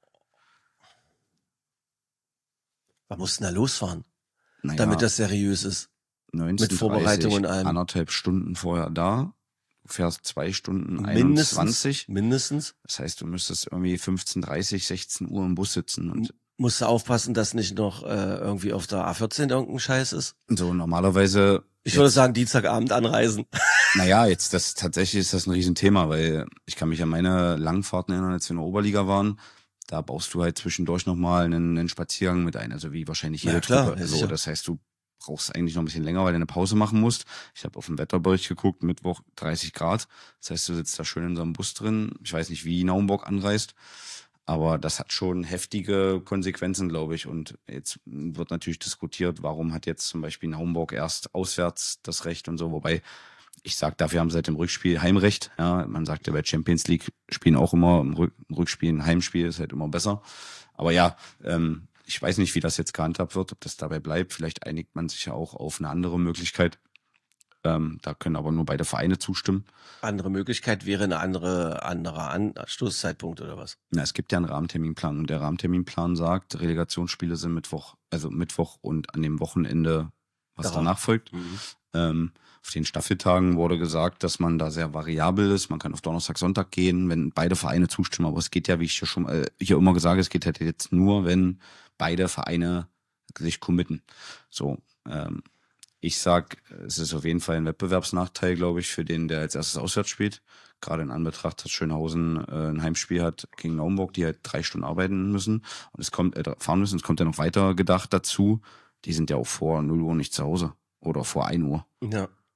Man muss denn da losfahren, Naja, damit das seriös ist. 19, mit Vorbereitung und allem. 1,5 Stunden vorher da. Du fährst 2 Stunden 21. Mindestens. Das heißt, du müsstest irgendwie 15:30, 16 Uhr im Bus sitzen. Und musst du aufpassen, dass nicht noch irgendwie auf der A14 irgendein Scheiß ist. so normalerweise... Ich würde sagen, Dienstagabend anreisen. Naja, tatsächlich ist das ein Riesenthema, weil ich kann mich an meine Langfahrten erinnern, als wir in der Oberliga waren. Da baust du halt zwischendurch nochmal einen Spaziergang mit ein, also wie wahrscheinlich jede Truppe. So, das heißt, du brauchst eigentlich noch ein bisschen länger, weil du eine Pause machen musst. Ich habe auf den Wetterbericht geguckt, Mittwoch 30 Grad. Das heißt, du sitzt da schön in so einem Bus drin. Ich weiß nicht, wie Naumburg anreist, aber das hat schon heftige Konsequenzen, glaube ich. Und jetzt wird natürlich diskutiert, warum hat jetzt zum Beispiel Naumburg erst auswärts das Recht und so. Wobei ich sage, dafür haben sie seit dem Rückspiel Heimrecht. Ja, man sagt ja bei Champions League spielen auch immer im Rückspiel ein Heimspiel, ist halt immer besser. Aber ja, ich weiß nicht, wie das jetzt gehandhabt wird, ob das dabei bleibt. Vielleicht einigt man sich ja auch auf eine andere Möglichkeit. Da können aber nur beide Vereine zustimmen. Andere Möglichkeit wäre eine anderer Anstoßzeitpunkt oder was? Na, es gibt ja einen Rahmenterminplan und der Rahmenterminplan sagt, Relegationsspiele sind Mittwoch und an dem Wochenende, was danach folgt. Auf den Staffeltagen wurde gesagt, dass man da sehr variabel ist. Man kann auf Donnerstag, Sonntag gehen, wenn beide Vereine zustimmen. Aber es geht ja, wie ich hier immer gesagt habe, es geht halt jetzt nur, wenn beide Vereine sich committen. So, ich sag, es ist auf jeden Fall ein Wettbewerbsnachteil, glaube ich, für den, der als erstes auswärts spielt. Gerade in Anbetracht, dass Schönhausen ein Heimspiel hat gegen Naumburg, die halt 3 Stunden arbeiten müssen und fahren müssen. Es kommt ja noch weiter gedacht dazu. Die sind ja auch vor 0 Uhr nicht zu Hause oder vor 1 Uhr. Ja.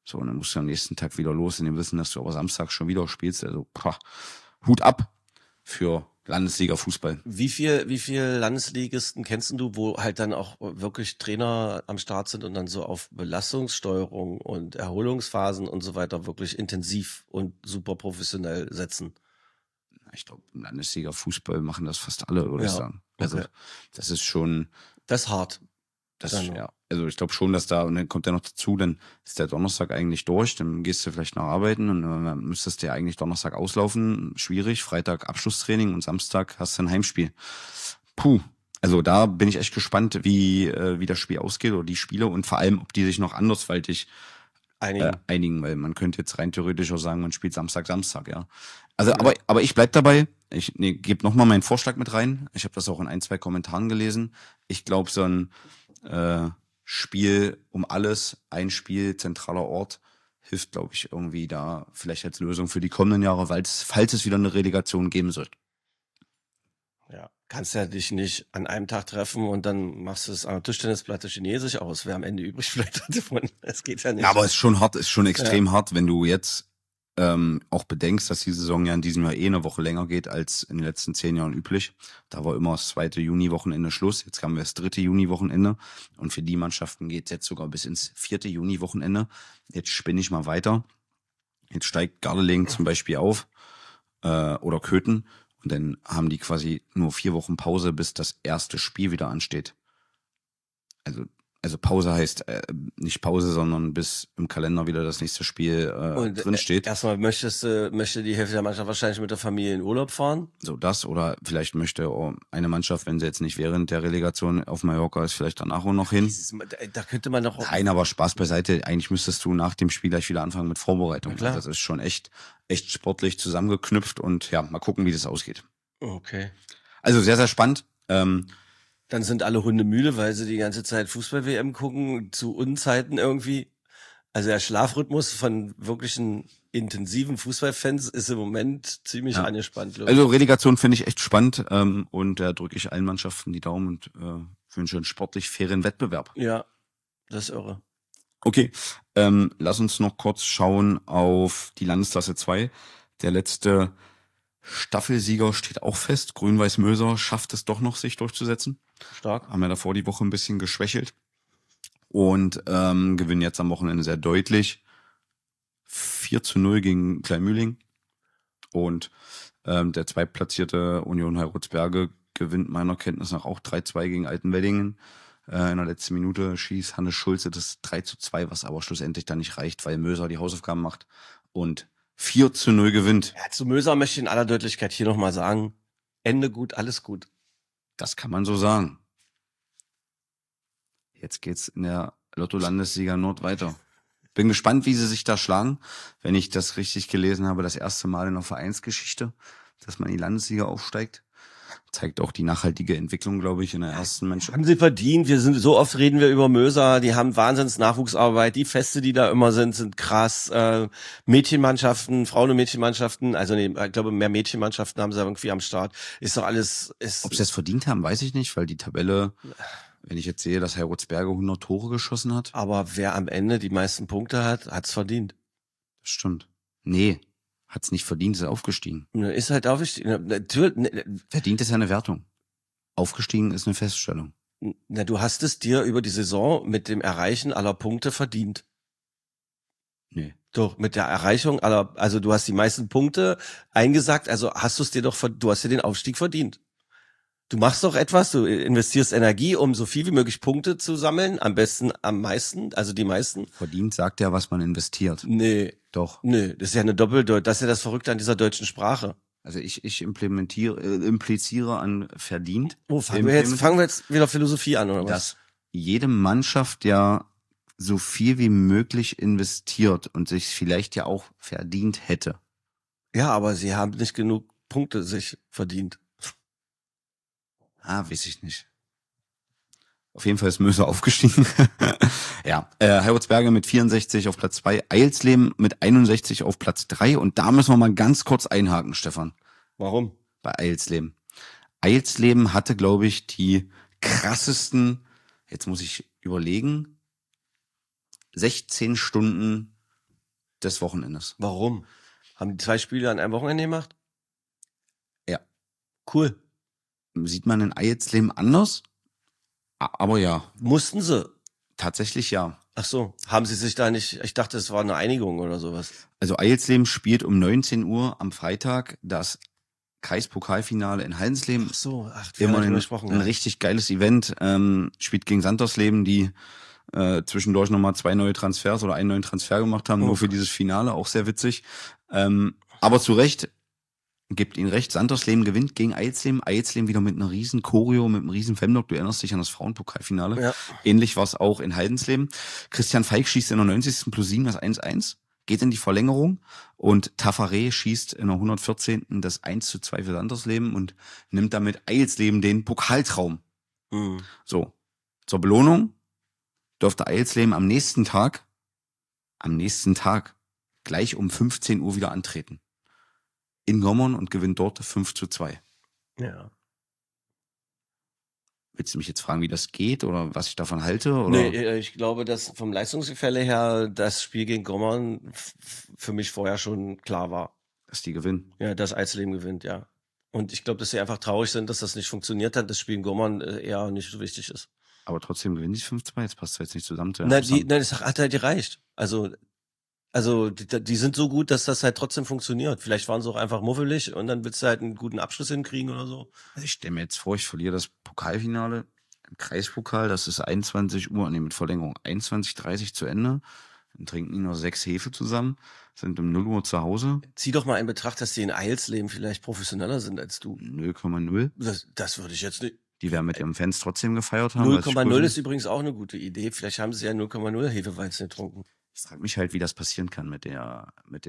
So, und dann musst du am nächsten Tag wieder los, in dem Wissen, dass du aber Samstag schon wieder spielst. Also, Hut ab für Landesliga-Fußball. Wie viel Landesligisten kennst du, wo halt dann auch wirklich Trainer am Start sind und dann so auf Belastungssteuerung und Erholungsphasen und so weiter wirklich intensiv und super professionell setzen? Ich glaube, im Landesliga-Fußball machen das fast alle, würde ich sagen. Also, okay. das ist schon... Das ist hart. Ja. Also ich glaube schon, dass da, und dann kommt ja noch dazu, dann ist der Donnerstag eigentlich durch, dann gehst du vielleicht noch arbeiten und dann müsstest du ja eigentlich Donnerstag auslaufen, schwierig, Freitag Abschlusstraining und Samstag hast du ein Heimspiel. Puh, also da bin ich echt gespannt, wie das Spiel ausgeht oder die Spiele und vor allem, ob die sich noch andersweitig einigen, weil man könnte jetzt rein theoretisch auch sagen, man spielt Samstag, ja. Also, aber ich bleib dabei. Ich gebe nochmal meinen Vorschlag mit rein. Ich habe das auch in 1-2 Kommentaren gelesen. Ich glaube, so ein Spiel um alles, ein Spiel, zentraler Ort, hilft, glaube ich, irgendwie da vielleicht als Lösung für die kommenden Jahre, falls es wieder eine Relegation geben soll. Ja, kannst ja dich nicht an einem Tag treffen und dann machst du es an der Tischtennisplatte Chinesisch aus. Wer am Ende übrig bleibt davon, das geht ja nicht. Ja, aber es ist schon hart, ist schon extrem hart, wenn du jetzt auch bedenkst, dass die Saison ja in diesem Jahr eine Woche länger geht als in den letzten 10 Jahren üblich. Da war immer das 2. Juni-Wochenende Schluss. Jetzt haben wir das 3. Juni-Wochenende. Und für die Mannschaften geht es jetzt sogar bis ins 4. Juni-Wochenende. Jetzt spinne ich mal weiter. Jetzt steigt Gardelegen zum Beispiel auf oder Köthen. Und dann haben die quasi nur 4 Wochen Pause, bis das erste Spiel wieder ansteht. Also Pause heißt nicht Pause, sondern bis im Kalender wieder das nächste Spiel drin steht. Erstmal möchte die Hälfte der Mannschaft wahrscheinlich mit der Familie in Urlaub fahren. So das, oder vielleicht möchte auch eine Mannschaft, wenn sie jetzt nicht während der Relegation auf Mallorca ist, vielleicht danach auch noch hin. Da könnte man doch... Nein, aber Spaß beiseite. Eigentlich müsstest du nach dem Spiel gleich wieder anfangen mit Vorbereitung. Ja, klar. Also das ist schon echt sportlich zusammengeknüpft und ja, mal gucken, wie das ausgeht. Okay. Also sehr, sehr spannend. Dann sind alle Hunde müde, weil sie die ganze Zeit Fußball-WM gucken, zu Unzeiten irgendwie. Also der Schlafrhythmus von wirklichen intensiven Fußballfans ist im Moment ziemlich angespannt. Also Relegation finde ich echt spannend und da drücke ich allen Mannschaften die Daumen und wünsche einen sportlich fairen Wettbewerb. Ja, das ist irre. Okay, lass uns noch kurz schauen auf die Landesklasse 2. Der letzte Staffelsieger steht auch fest. Grün-Weiß-Möser schafft es doch noch, sich durchzusetzen. Stark. Haben ja davor die Woche ein bisschen geschwächelt. Und gewinnen jetzt am Wochenende sehr deutlich. 4-0 gegen Kleinmühling. Und der zweitplatzierte Union Heilbronn gewinnt meiner Kenntnis nach auch 3-2 gegen Altenweddingen. In der letzten Minute schießt Hannes Schulze das 3-2, was aber schlussendlich dann nicht reicht, weil Möser die Hausaufgaben macht und 4-0 gewinnt. Ja, zu Möser möchte ich in aller Deutlichkeit hier nochmal sagen, Ende gut, alles gut. Das kann man so sagen. Jetzt geht's in der Lotto-Landesliga Nord weiter. Bin gespannt, wie sie sich da schlagen. Wenn ich das richtig gelesen habe, das erste Mal in der Vereinsgeschichte, dass man in die Landesliga aufsteigt. Zeigt auch die nachhaltige Entwicklung, glaube ich, in der ersten Mannschaft. Haben sie verdient. So oft reden wir über Möser. Die haben Wahnsinns Nachwuchsarbeit. Die Feste, die da immer sind krass. Mädchenmannschaften, Frauen- und Mädchenmannschaften. Also nee, ich glaube, mehr Mädchenmannschaften haben sie irgendwie am Start. Ist doch alles... Ob sie das verdient haben, weiß ich nicht, weil die Tabelle, wenn ich jetzt sehe, dass Heilbronn 100 Tore geschossen hat. Aber wer am Ende die meisten Punkte hat, hat's verdient. Das stimmt. Nee, hat's nicht verdient, ist aufgestiegen. Ist halt aufgestiegen. Natürlich. Verdient ist ja eine Wertung. Aufgestiegen ist eine Feststellung. Na, du hast es dir über die Saison mit dem Erreichen aller Punkte verdient. Nee. Doch, mit der Erreichung aller, also du hast die meisten Punkte eingesackt, also hast du hast dir den Aufstieg verdient. Du machst doch etwas, du investierst Energie, um so viel wie möglich Punkte zu sammeln, am besten am meisten, also die meisten. Verdient sagt ja, was man investiert. Nee. Doch. Nee, das ist ja eine das ist ja das Verrückte an dieser deutschen Sprache. Also ich impliziere an verdient. Oh, fangen wir jetzt wieder Philosophie an, oder was? Dass jede Mannschaft ja so viel wie möglich investiert und sich vielleicht ja auch verdient hätte. Ja, aber sie haben nicht genug Punkte sich verdient. Weiß ich nicht. Auf jeden Fall ist Möser aufgestiegen. Ja, Heilbronn mit 64 auf Platz 2, Eilsleben mit 61 auf Platz 3 und da müssen wir mal ganz kurz einhaken, Stefan. Warum? Bei Eilsleben. Eilsleben hatte, glaube ich, die krassesten, jetzt muss ich überlegen, 16 Stunden des Wochenendes. Warum? Haben die 2 Spiele an einem Wochenende gemacht? Ja. Cool. Sieht man in Eielsleben anders? Aber ja, Mussten sie? tatsächlich ja. Ach so, haben sie sich da nicht, ich dachte, es war eine Einigung oder sowas. Also Eielsleben spielt um 19 Uhr am Freitag das Kreispokalfinale in Haldensleben. Ach so, wir Immer haben ein gesprochen. ein richtig geiles Event. Spielt gegen Sandersleben, die zwischendurch nochmal 2 neue Transfers oder einen neuen Transfer gemacht haben, nur für dieses Finale, auch sehr witzig. Aber zu Recht, gibt ihnen recht, Sandersleben gewinnt gegen Eielsleben. Eielsleben wieder mit einer riesen Choreo, mit einem riesen Femdog. Du erinnerst dich an das Frauenpokalfinale. Ja. Ähnlich war es auch in Haldensleben. Christian Feig schießt in der 90. plus 7 das 1-1, geht in die Verlängerung und Tafaré schießt in der 114. das 1:2 für Sandersleben und nimmt damit Eielsleben den Pokaltraum. Mhm. So, zur Belohnung durfte Eielsleben am nächsten Tag, gleich um 15 Uhr wieder antreten. In Gommern und gewinnt dort 5:2. Ja. Willst du mich jetzt fragen, wie das geht oder was ich davon halte? Oder? Nee, ich glaube, dass vom Leistungsgefälle her das Spiel gegen Gommern für mich vorher schon klar war. Dass die gewinnen. Ja, dass Eisleben gewinnt, ja. Und ich glaube, dass sie einfach traurig sind, dass das nicht funktioniert hat, das Spiel in Gommern eher nicht so wichtig ist. Aber trotzdem gewinnen die 5:2, jetzt passt das jetzt nicht zusammen. Das hat halt gereicht. Also die sind so gut, dass das halt trotzdem funktioniert. Vielleicht waren sie auch einfach muffelig und dann willst du halt einen guten Abschluss hinkriegen oder so. Also ich stelle mir jetzt vor, ich verliere das Pokalfinale im Kreispokal, das ist 21 Uhr, mit Verlängerung 21:30 zu Ende. Dann trinken die nur 6 Hefe zusammen, sind um 0 Uhr zu Hause. Zieh doch mal in Betracht, dass die in Eielsleben vielleicht professioneller sind als du. 0,0. Das würde ich jetzt nicht. Die werden mit ihren Fans trotzdem gefeiert haben. 0,0 ist übrigens auch eine gute Idee. Vielleicht haben sie ja 0,0 Hefeweizen getrunken. Ich frage mich halt, wie das passieren kann mit der.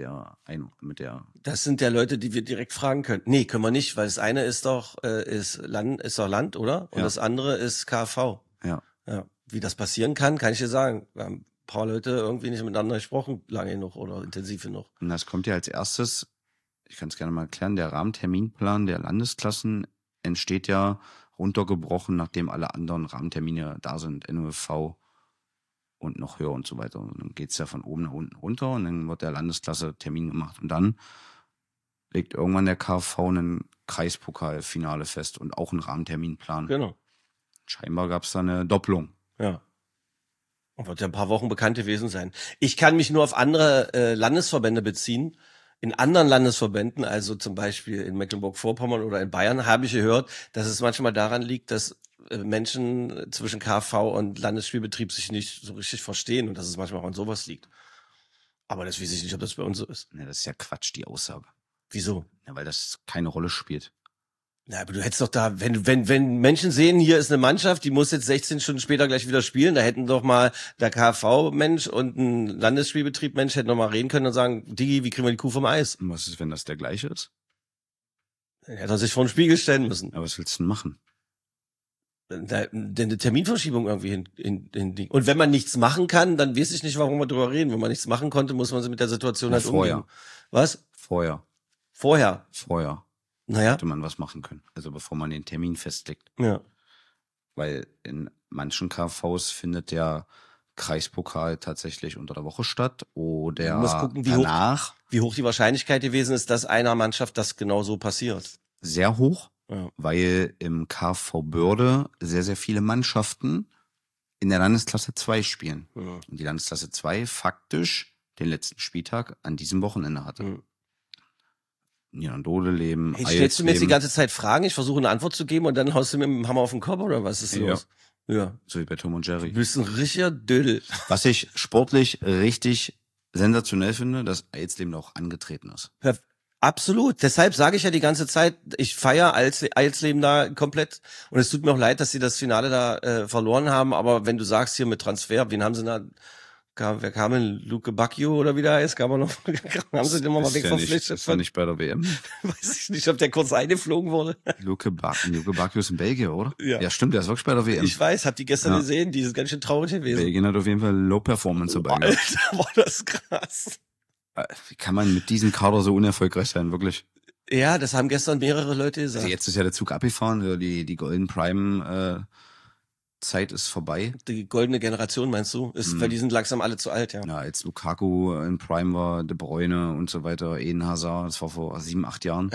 Das sind ja Leute, die wir direkt fragen können. Nee, können wir nicht, weil das eine ist doch Land, oder? Und Ja. das andere ist KV. Ja. Ja. Wie das passieren kann ich dir sagen. Wir haben ein paar Leute irgendwie nicht miteinander gesprochen, lange genug oder intensiv genug. Und das kommt ja als erstes, ich kann es gerne mal erklären, der Rahmenterminplan der Landesklassen entsteht ja runtergebrochen, nachdem alle anderen Rahmentermine da sind, NOFV und noch höher und so weiter. Und dann geht's ja von oben nach unten runter und dann wird der Landesklasse Termin gemacht. Und dann legt irgendwann der KV einen Kreispokalfinale fest und auch einen Rahmenterminplan. Genau. Scheinbar gab's da eine Doppelung. Ja. Und wird ja ein paar Wochen bekannt gewesen sein. Ich kann mich nur auf andere Landesverbände beziehen. In anderen Landesverbänden, also zum Beispiel in Mecklenburg-Vorpommern oder in Bayern, habe ich gehört, dass es manchmal daran liegt, dass Menschen zwischen KV und Landesspielbetrieb sich nicht so richtig verstehen und dass es manchmal auch an sowas liegt. Aber das weiß ich nicht, ob das bei uns so ist. Ja, das ist ja Quatsch, die Aussage. Wieso? Ja, weil das keine Rolle spielt. Na, aber du hättest doch da, wenn Menschen sehen, hier ist eine Mannschaft, die muss jetzt 16 Stunden später gleich wieder spielen, da hätten doch mal der KV-Mensch und ein Landesspielbetrieb-Mensch hätten doch mal reden können und sagen, Digi, wie kriegen wir die Kuh vom Eis? Und was ist, wenn das der gleiche ist? Dann hätte er sich vor den Spiegel stellen müssen. Aber was willst du denn machen? Eine Terminverschiebung irgendwie hin. Und wenn man nichts machen kann, dann weiß ich nicht, warum wir drüber reden. Wenn man nichts machen konnte, muss man sich mit der Situation halt vorher. umgehen. Was? Vorher. Vorher. Naja. Hätte man was machen können. Also bevor man den Termin festlegt. Ja. Weil in manchen KVs findet der Kreispokal tatsächlich unter der Woche statt oder Man muss gucken, wie hoch die Wahrscheinlichkeit gewesen ist, dass einer Mannschaft das genau so passiert. Sehr hoch, Ja. weil im KV Börde sehr, sehr viele Mannschaften in der Landesklasse 2 spielen. Ja. Und die Landesklasse 2 faktisch den letzten Spieltag an diesem Wochenende hatte. Mhm. Niederndodeleben, Hey, stellst du mir jetzt die Eielsleben, ganze Zeit Fragen? Ich versuche eine Antwort zu geben und dann haust du mir mit dem Hammer auf den Kopf oder was ist Ja. los? Ja. so wie bei Tom und Jerry. Du bist ein richtiger Dödel. Was ich sportlich richtig sensationell finde, dass Eielsleben auch angetreten ist. Absolut. Deshalb sage ich ja die ganze Zeit, ich feiere Eielsleben da komplett. Und es tut mir auch leid, dass sie das Finale da verloren haben. Aber wenn du sagst hier mit Transfer, wen haben sie da? Wer kam denn? Luke Bacchio oder wie der heißt? Haben sie den mal Ist weg ja nicht, verpflichtet? ist ja nicht bei der WM. Weiß ich nicht, ob der kurz eingeflogen wurde. Luke Bacchio ist in Belgien, oder? Ja. Ja, stimmt, der ist wirklich bei der WM. Ich weiß, hab die gestern Ja. gesehen, die ist ganz schön traurig gewesen. Belgien hat auf jeden Fall Low Performance dabei gehabt. Alter, war das krass. Wie kann man mit diesem Kader so unerfolgreich sein, wirklich? Ja, das haben gestern mehrere Leute gesagt. Also jetzt ist ja der Zug abgefahren, die Golden Prime Zeit ist vorbei. Die goldene Generation, meinst du? Weil die sind langsam alle zu alt, ja. Ja, als Lukaku in Prime war, De Bruyne und so weiter, Eden Hazard, das war vor 7, 8 Jahren.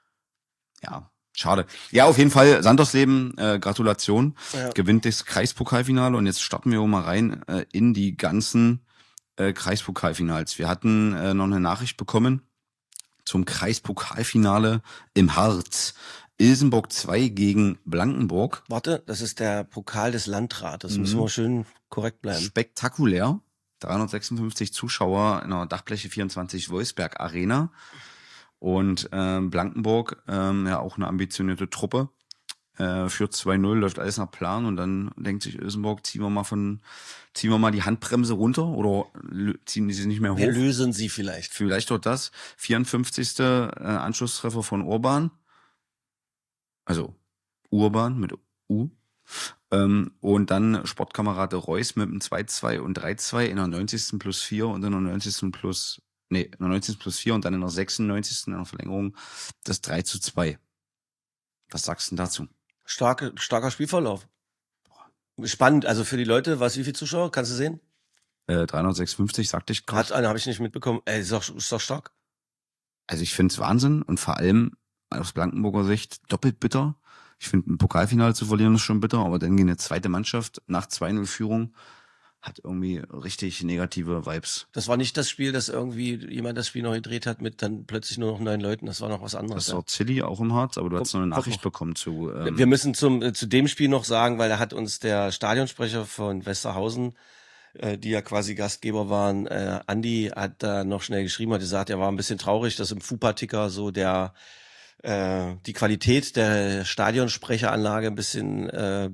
Ja, schade. Ja, auf jeden Fall, Sandersleben, Gratulation, gewinnt das Kreispokalfinale und jetzt starten wir mal rein in die ganzen Kreispokalfinals. Wir hatten noch eine Nachricht bekommen zum Kreispokalfinale im Harz. Ilsenburg 2 gegen Blankenburg. Warte, das ist der Pokal des Landrates. Müssen wir schön korrekt bleiben. Spektakulär. 356 Zuschauer in der Dachfläche 24 Wolfsberg Arena. Und Blankenburg, ja auch eine ambitionierte Truppe. Führt 2-0, läuft alles nach Plan und dann denkt sich Ilsenburg, ziehen wir mal die Handbremse runter oder ziehen die sie nicht mehr hoch. Wir lösen sie vielleicht. Vielleicht dort das. 54. Anschlusstreffer von Urban. Also Urban mit U. Und dann Sportkamerad Reus mit einem 2-2 und 3-2 in der 90. plus 4 und in der 90. plus 4 und dann in der 96. in der Verlängerung das 3-2. Was sagst du denn dazu? Starker Spielverlauf. Spannend, also für die Leute, wie viele Zuschauer, kannst du sehen? 356, sagte ich gerade. Habe ich nicht mitbekommen. Ist doch stark. Also ich finde es Wahnsinn und vor allem aus Blankenburger Sicht doppelt bitter. Ich finde, ein Pokalfinale zu verlieren ist schon bitter, aber dann gegen eine zweite Mannschaft nach 2-0 Führung hat irgendwie richtig negative Vibes. Das war nicht das Spiel, dass irgendwie jemand das Spiel noch gedreht hat mit dann plötzlich nur noch 9 Leuten. Das war noch was anderes. Das war Zilli auch im Harz, aber du hast noch eine Nachricht bekommen zu... Wir müssen zu dem Spiel noch sagen, weil da hat uns der Stadionsprecher von Westerhausen, die ja quasi Gastgeber waren, Andi hat da noch schnell geschrieben, hat gesagt, er war ein bisschen traurig, dass im FUPA-Ticker so die Qualität der Stadionsprecheranlage ein bisschen,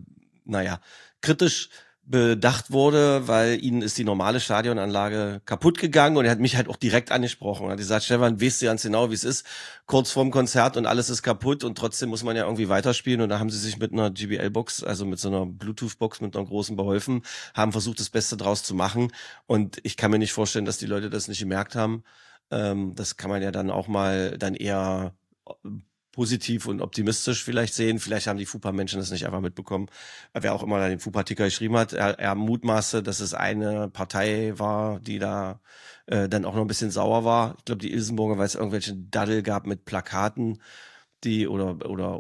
kritisch bedacht wurde, weil ihnen ist die normale Stadionanlage kaputt gegangen und er hat mich halt auch direkt angesprochen. Er hat gesagt, Stefan, weißt du ganz genau, wie es ist, kurz vorm Konzert und alles ist kaputt und trotzdem muss man ja irgendwie weiterspielen und da haben sie sich mit einer GBL-Box, also mit so einer Bluetooth-Box, mit einer großen beholfen, haben versucht, das Beste draus zu machen und ich kann mir nicht vorstellen, dass die Leute das nicht gemerkt haben. Das kann man ja dann auch mal dann eher positiv und optimistisch vielleicht sehen. Vielleicht haben die FUPA-Menschen das nicht einfach mitbekommen. Wer auch immer da den FUPA-Ticker geschrieben hat, er mutmaßte, dass es eine Partei war, die da dann auch noch ein bisschen sauer war. Ich glaube, die Ilsenburger, weil es irgendwelche Daddel gab mit Plakaten, die oder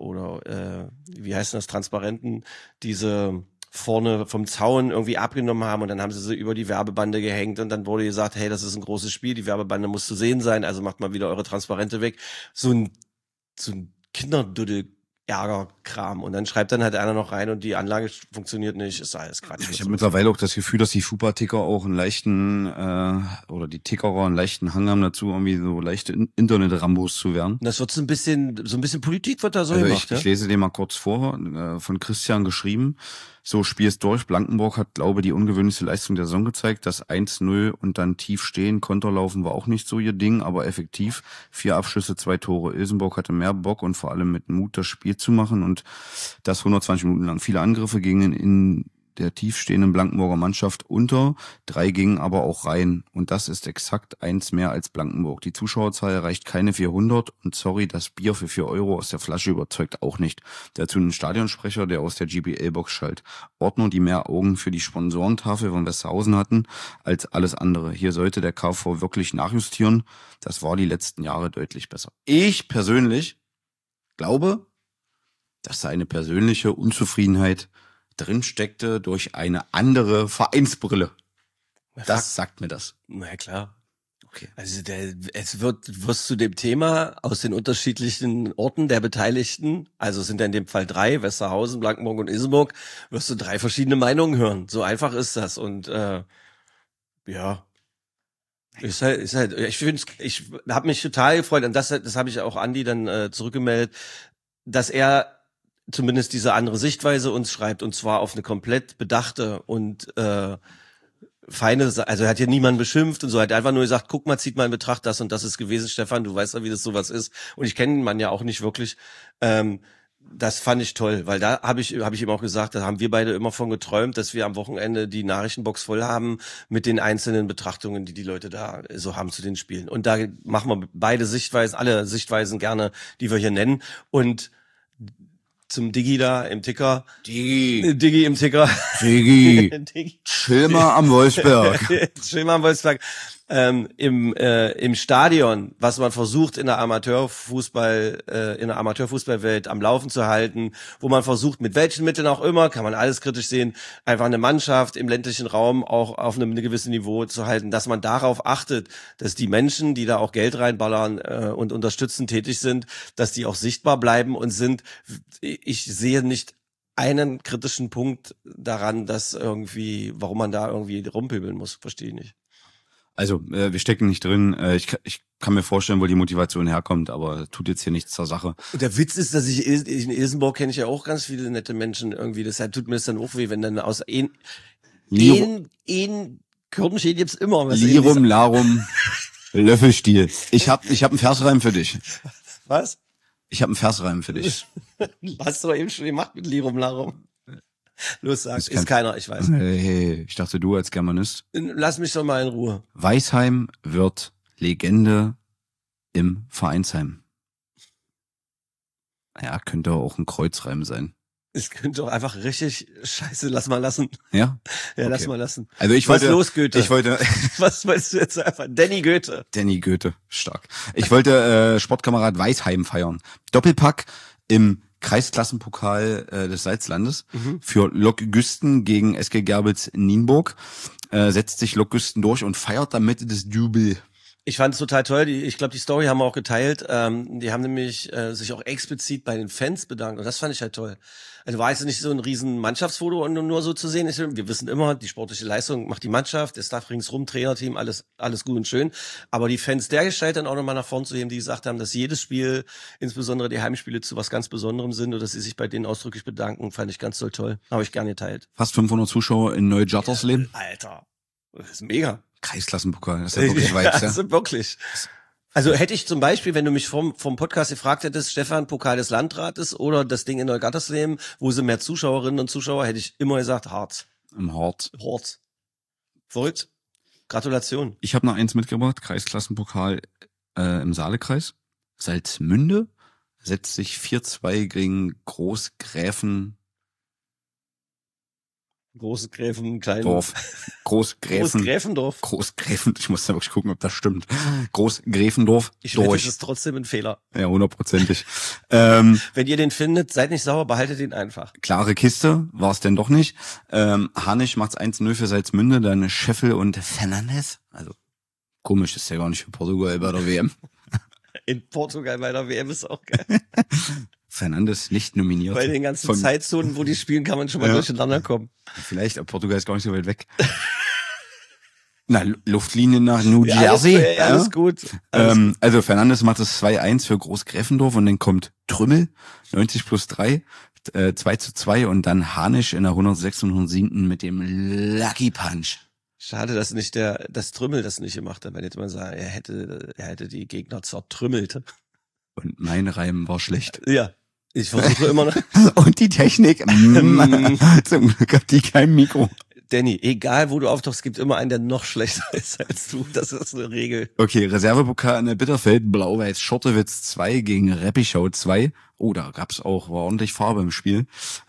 wie heißt das, Transparenten, diese vorne vom Zaun irgendwie abgenommen haben und dann haben sie über die Werbebande gehängt und dann wurde gesagt, hey, das ist ein großes Spiel, die Werbebande muss zu sehen sein, also macht mal wieder eure Transparente weg. So ein Kinderdüdel-Ärger-Kram. Und dann schreibt dann halt einer noch rein und die Anlage funktioniert nicht. Ist alles Quatsch. Ich habe mittlerweile auch das Gefühl, dass die FUPA-Ticker auch einen leichten, oder die Tickerer einen leichten Hang haben dazu, irgendwie so leichte Internet-Rambos zu werden. Das wird so ein bisschen Politik wird da so also gemacht. Ich lese dir mal kurz vor, von Christian geschrieben. So, Spiel ist durch. Blankenburg hat, glaube ich, die ungewöhnlichste Leistung der Saison gezeigt. Das 1-0 und dann tief stehen, Konterlaufen war auch nicht so ihr Ding, aber effektiv. 4 Abschlüsse, 2 Tore. Ilsenburg hatte mehr Bock und vor allem mit Mut das Spiel zu machen und das 120 Minuten lang. Viele Angriffe gingen in der tiefstehenden Blankenburger Mannschaft unter, 3 gingen aber auch rein und das ist exakt 1 mehr als Blankenburg. Die Zuschauerzahl erreicht keine 400 und sorry, das Bier für 4 Euro aus der Flasche überzeugt auch nicht. Dazu ein Stadionsprecher, der aus der GBL-Box schallt. Ordner, die mehr Augen für die Sponsorentafel von Westerhausen hatten als alles andere. Hier sollte der KV wirklich nachjustieren. Das war die letzten Jahre deutlich besser. Ich persönlich glaube, dass seine persönliche Unzufriedenheit drin steckte durch eine andere Vereinsbrille. Das sagt mir das. Na klar. Okay. Also wirst zu dem Thema aus den unterschiedlichen Orten der Beteiligten, also es sind ja in dem Fall 3, Westerhausen, Blankenburg und Ilsenburg, wirst du 3 verschiedene Meinungen hören. So einfach ist das. Und ja. Ist halt, ich habe mich total gefreut, und das habe ich auch Andi dann zurückgemeldet, dass er zumindest diese andere Sichtweise uns schreibt, und zwar auf eine komplett bedachte und feine, also er hat hier niemanden beschimpft und so, er hat einfach nur gesagt, guck mal, zieht mal in Betracht, das und das ist gewesen, Stefan, du weißt ja, wie das sowas ist, und ich kenne man ja auch nicht wirklich, das fand ich toll, weil da habe ich ihm auch gesagt, da haben wir beide immer von geträumt, dass wir am Wochenende die Nachrichtenbox voll haben mit den einzelnen Betrachtungen, die Leute da so haben zu den Spielen, und da machen wir beide Sichtweisen, alle Sichtweisen gerne, die wir hier nennen, und zum Diggi da im Ticker. Digi, Diggi im Ticker. Diggi, chill mal am Wolfsberg. Chill mal am Wolfsberg. Im Stadion, was man versucht in der Amateurfußballwelt am Laufen zu halten, wo man versucht, mit welchen Mitteln auch immer, kann man alles kritisch sehen, einfach eine Mannschaft im ländlichen Raum auch auf einem gewissen Niveau zu halten, dass man darauf achtet, dass die Menschen, die da auch Geld reinballern und unterstützend tätig sind, dass die auch sichtbar bleiben und sind. Ich sehe nicht einen kritischen Punkt daran, dass warum man da irgendwie rumpöbeln muss, verstehe ich nicht. Also, wir stecken nicht drin. Ich kann mir vorstellen, wo die Motivation herkommt, aber tut jetzt hier nichts zur Sache. Und der Witz ist, dass in Ilsenburg kenne ich ja auch ganz viele nette Menschen irgendwie. Deshalb tut mir das dann auch weh, wenn dann aus ein Körnchen gibt's immer. Was Lirum, Larum, Löffelstiel. Ich hab einen Versreim für dich. Was? Ich habe einen Versreim für dich. Hast du doch eben schon gemacht mit Lirum Larum. Los, sag, ist keiner, ich weiß. Hey, ich dachte, du als Germanist. Lass mich doch mal in Ruhe. Weisheim wird Legende im Vereinsheim. Ja, könnte auch ein Kreuzreim sein. Es könnte doch einfach richtig scheiße, lass mal lassen. Ja? Ja, Okay. lass mal lassen. Also Was los, Goethe? Was wolltest du jetzt einfach? Danny Goethe, stark. Ich wollte Sportkamerad Weisheim feiern. Doppelpack im Kreisklassenpokal des Salzlandes für Lok Güsten gegen SG Gerbels Nienburg. Setzt sich Lok Güsten durch und feiert damit das Jubel. Ich fand es total toll. Ich glaube, die Story haben wir auch geteilt. Die haben nämlich sich auch explizit bei den Fans bedankt. Und das fand ich halt toll. Also war jetzt nicht so ein riesen Mannschaftsfoto und nur so zu sehen. Wir wissen immer, die sportliche Leistung macht die Mannschaft, der Staff ringsrum, Trainerteam, alles gut und schön. Aber die Fans dergestalt dann auch nochmal nach vorn zu heben, die gesagt haben, dass jedes Spiel, insbesondere die Heimspiele, zu was ganz Besonderem sind und dass sie sich bei denen ausdrücklich bedanken, fand ich ganz toll. Habe ich gerne geteilt. Fast 500 Zuschauer in Neu-Jartersleben. Alter, das ist mega. Kreisklassenpokal, das ist ja wirklich weit. Ja, das ist wirklich. Also hätte ich zum Beispiel, wenn du mich vom Podcast gefragt hättest, Stefan, Pokal des Landrates oder das Ding in Neugattersleben, wo sind mehr Zuschauerinnen und Zuschauer, hätte ich immer gesagt, Harz. Im Hort. Verrückt. Gratulation. Ich habe noch eins mitgebracht, Kreisklassenpokal im Saalekreis. Salzmünde setzt sich 4-2 gegen Großgräfen kleinen Dorf. Großgräfendorf. Ich muss da wirklich gucken, ob das stimmt. Großgräfendorf Ich wette, durch. das ist trotzdem ein Fehler. Ja, 100%. Wenn ihr den findet, seid nicht sauer, behaltet ihn einfach. Klare Kiste, war es denn doch nicht. Harnisch macht's 1-0 für Salzmünde, dann Scheffel und Fernandes. Also komisch, ist ja gar nicht für Portugal bei der WM. In Portugal bei der WM ist auch geil. Fernandes nicht nominiert. Bei den ganzen Zeitzonen, wo die spielen, kann man schon mal durcheinander kommen. Vielleicht, aber Portugal ist gar nicht so weit weg. Na, Luftlinie nach New Jersey. Alles gut. Also Fernandes macht es 2-1 für Großgräfendorf und dann kommt Trümmel, 90+3, 2-2 und dann Harnisch in der 106. und 107. mit dem Lucky Punch. Schade, dass das Trümmel das nicht gemacht hat, wenn jetzt mal sagen, er hätte die Gegner zertrümmelt. Und mein Reim war schlecht. Ja. Ich versuche immer noch. Und die Technik. Zum Glück hat die kein Mikro. Danny, egal wo du auftauchst, es gibt immer einen, der noch schlechter ist als du. Das ist eine Regel. Okay, Reservepokal an der Bitterfeld, Blau-Weiß Schottewitz 2 gegen Reppichau 2. Oh, da gab's auch, war ordentlich Farbe im Spiel.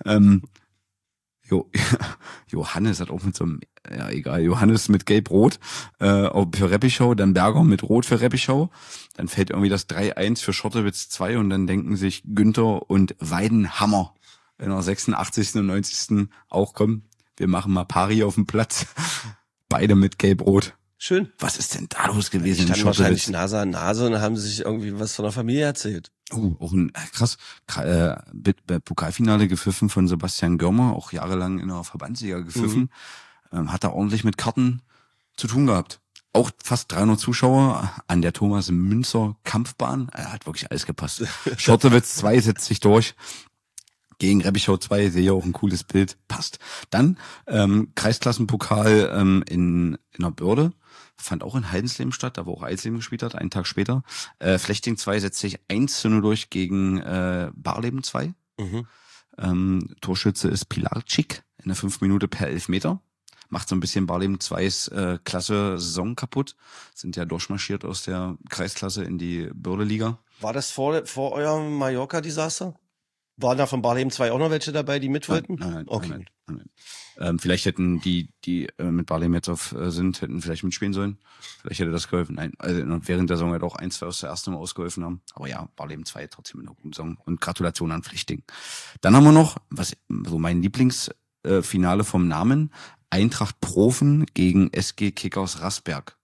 Johannes hat auch mit so einem, ja egal, Johannes mit Gelb-Rot für Reppichau, dann Berger mit Rot für Reppichau. Dann fällt irgendwie das 3-1 für Schottewitz 2 und dann denken sich Günther und Weidenhammer in der 86. und 90. auch, komm, wir machen mal Pari auf dem Platz. Beide mit Gelb-Rot. Schön. Was ist denn da los gewesen in wahrscheinlich Nase an Nase und haben sich irgendwie was von der Familie erzählt. Auch ein krass Pokalfinale gepfiffen von Sebastian Görmer, auch jahrelang in der Verbandsliga gepfiffen. Hat da ordentlich mit Karten zu tun gehabt. Auch fast 300 Zuschauer an der Thomas-Münzer Kampfbahn. Hat wirklich alles gepasst. Schottewitz 2 setzt sich durch. Gegen Reppichau 2 sehe ich auch ein cooles Bild. Passt. Dann Kreisklassenpokal in der Börde. Fand auch in Heidensleben statt, da wo auch Eisleben gespielt hat, einen Tag später. Flechting 2 setzt sich 1-0 durch gegen Barleben 2. Torschütze ist Pilarczyk in der 5 Minute per Elfmeter. Macht so ein bisschen Barleben 2's klasse Saison kaputt. Sind ja durchmarschiert aus der Kreisklasse in die Bördeliga. War das vor eurem Mallorca-Desaster? Waren da von Barleben 2 auch noch welche dabei, die mit wollten? Nein. Okay. Vielleicht hätten die mit Barley jetzt hätten vielleicht mitspielen sollen. Vielleicht hätte das geholfen. Nein, also während der Saison hat auch 1, 2 aus der ersten Mal ausgeholfen haben. Aber ja, Barley 2 trotzdem in einer guten Saison. Und Gratulation an Pflichting. Dann haben wir noch, so mein Lieblingsfinale vom Namen, Eintracht Profen gegen SG Kickers Rasberg.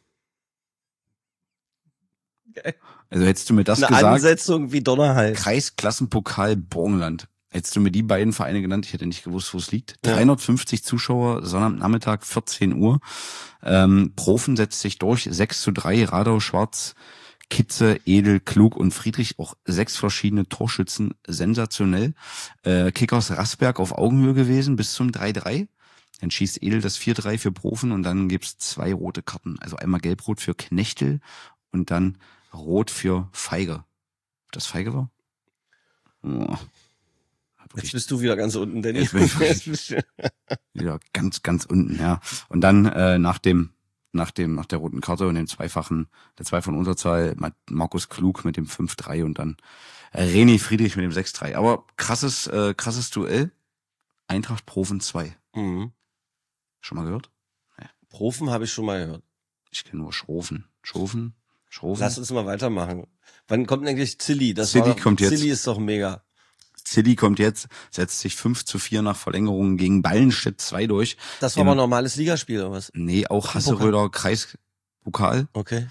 Okay. Also hättest du mir das Eine gesagt. Ansetzung wie Donnerhalt. Kreisklassenpokal Burgenland. Hättest du mir die beiden Vereine genannt, ich hätte nicht gewusst, wo es liegt. Ja. 350 Zuschauer, Sonnabendnachmittag, 14 Uhr. Profen setzt sich durch, 6:3, Radau, Schwarz, Kitze, Edel, Klug und Friedrich, auch 6 verschiedene Torschützen, sensationell. Kickers Rasberg auf Augenhöhe gewesen, bis zum 3:3. Dann schießt Edel das 4:3 für Profen und dann gibt's 2 rote Karten. Also einmal gelb-rot für Knechtel und dann rot für Feige. Ob das Feige war? Oh. Jetzt bist du wieder ganz unten, Danny. Jetzt bin ich wieder ganz, ganz unten, ja. Und dann nach der roten Karte und dem der 2 von Unterzahl, Markus Klug mit dem 5:3 und dann René Friedrich mit dem 6:3. Aber krasses Duell. Eintracht Profen 2. Mhm. Schon mal gehört? Nee. Profen habe ich schon mal gehört. Ich kenne nur Schrofen. Lass uns mal weitermachen. Wann kommt denn eigentlich Zilli? Kommt jetzt. Zilli ist doch mega. Zilli kommt jetzt, setzt sich 5:4 nach Verlängerung gegen Ballenstedt 2 durch. Das war aber ein normales Ligaspiel, oder was? Nee, auch Hasseröder Kreispokal. Okay.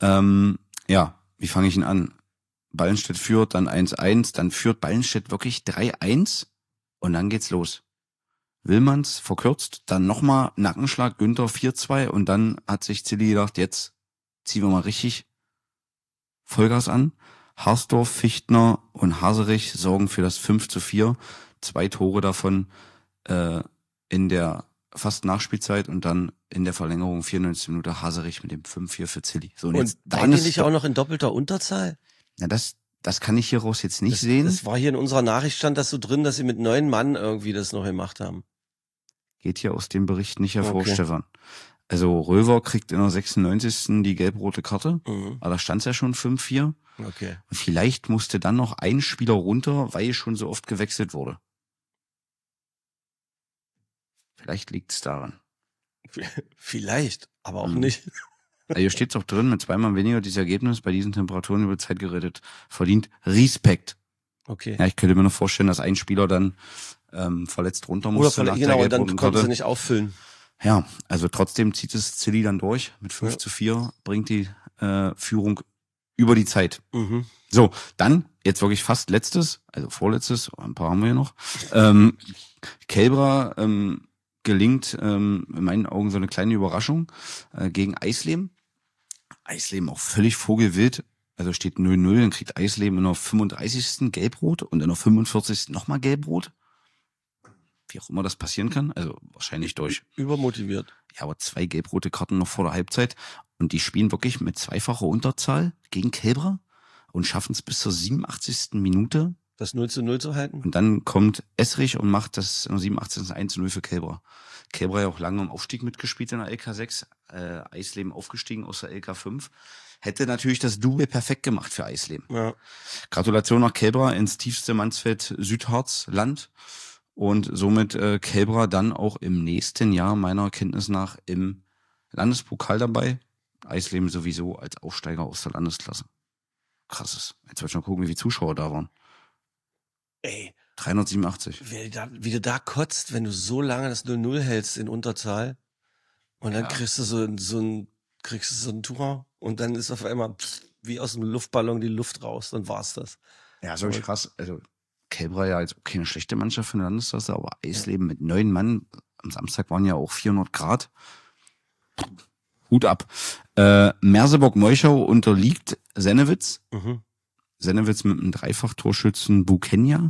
Ja, wie fange ich ihn an? Ballenstedt führt, dann 1:1, dann führt Ballenstedt wirklich 3:1 und dann geht's los. Willmanns verkürzt, dann nochmal Nackenschlag, Günther 4:2 und dann hat sich Zilli gedacht, jetzt ziehen wir mal richtig Vollgas an. Harsdorf, Fichtner und Haserich sorgen für das 5:4. 2 Tore davon in der fast Nachspielzeit und dann in der Verlängerung 94 Minuten Haserich mit dem 5:4 für Zilli. So, und jetzt waren die nicht auch noch in doppelter Unterzahl? Ja, das kann ich hieraus jetzt nicht sehen. Das war hier in unserer Nachricht, stand das so drin, dass sie mit 9 Mann irgendwie das noch gemacht haben. Geht hier aus dem Bericht nicht hervor, Okay. Stefan. Also Röver kriegt in der 96. die gelb-rote Karte, aber da stand es ja schon 5:4. Okay. Und vielleicht musste dann noch ein Spieler runter, weil schon so oft gewechselt wurde. Vielleicht liegt's daran. Vielleicht, aber auch nicht. Ja, hier steht's auch drin, mit 2 Mann weniger dieses Ergebnis bei diesen Temperaturen über Zeit gerettet. Verdient Respekt. Okay. Ja, ich könnte mir noch vorstellen, dass ein Spieler dann verletzt runter Oder musste. nach genau, der und dann gelb-roten konnten sie Karte. nicht auffüllen. Ja, also trotzdem zieht es Zilli dann durch. Mit 5:4 bringt die Führung über die Zeit. Mhm. So, dann jetzt wirklich fast vorletztes, ein paar haben wir ja noch. Kelbra gelingt in meinen Augen so eine kleine Überraschung gegen Eisleben. Eisleben auch völlig vogelwild. Also steht 0:0, dann kriegt Eisleben in der 35. gelb-rot und in der 45. nochmal gelb-rot. Wie auch immer das passieren kann. Also wahrscheinlich durch. Übermotiviert. Ja, aber 2 gelb-rote Karten noch vor der Halbzeit. Und die spielen wirklich mit 2-facher Unterzahl gegen Kelbra und schaffen es bis zur 87. Minute. Das 0:0 zu halten? Und dann kommt Esrich und macht das 87. 1:0 für Kelbra. Kelbra ja auch lange im Aufstieg mitgespielt in der LK 6. Eisleben aufgestiegen aus der LK 5. Hätte natürlich das Double perfekt gemacht für Eisleben. Ja. Gratulation nach Kelbra ins tiefste Mansfeld Südharz-Land. Und somit Kelbra dann auch im nächsten Jahr meiner Kenntnis nach im Landespokal dabei. Eisleben sowieso als Aufsteiger aus der Landesklasse. Krasses. Jetzt wollte ich mal gucken, wie viele Zuschauer da waren. Ey, 387. wie du da kotzt, wenn du so lange das 0:0 hältst in Unterzahl und dann kriegst du so ein Tor und dann ist auf einmal wie aus dem Luftballon die Luft raus, dann war's das. Ja, so krass. Also Kelbra ja jetzt keine schlechte Mannschaft für eine Landesklasse, aber Eisleben mit 9 Mann. Am Samstag waren ja auch 400 Grad. Hut ab. Merseburg-Meuschau unterliegt Sennewitz. Mhm. Sennewitz mit einem Dreifach-Torschützen Bukenya.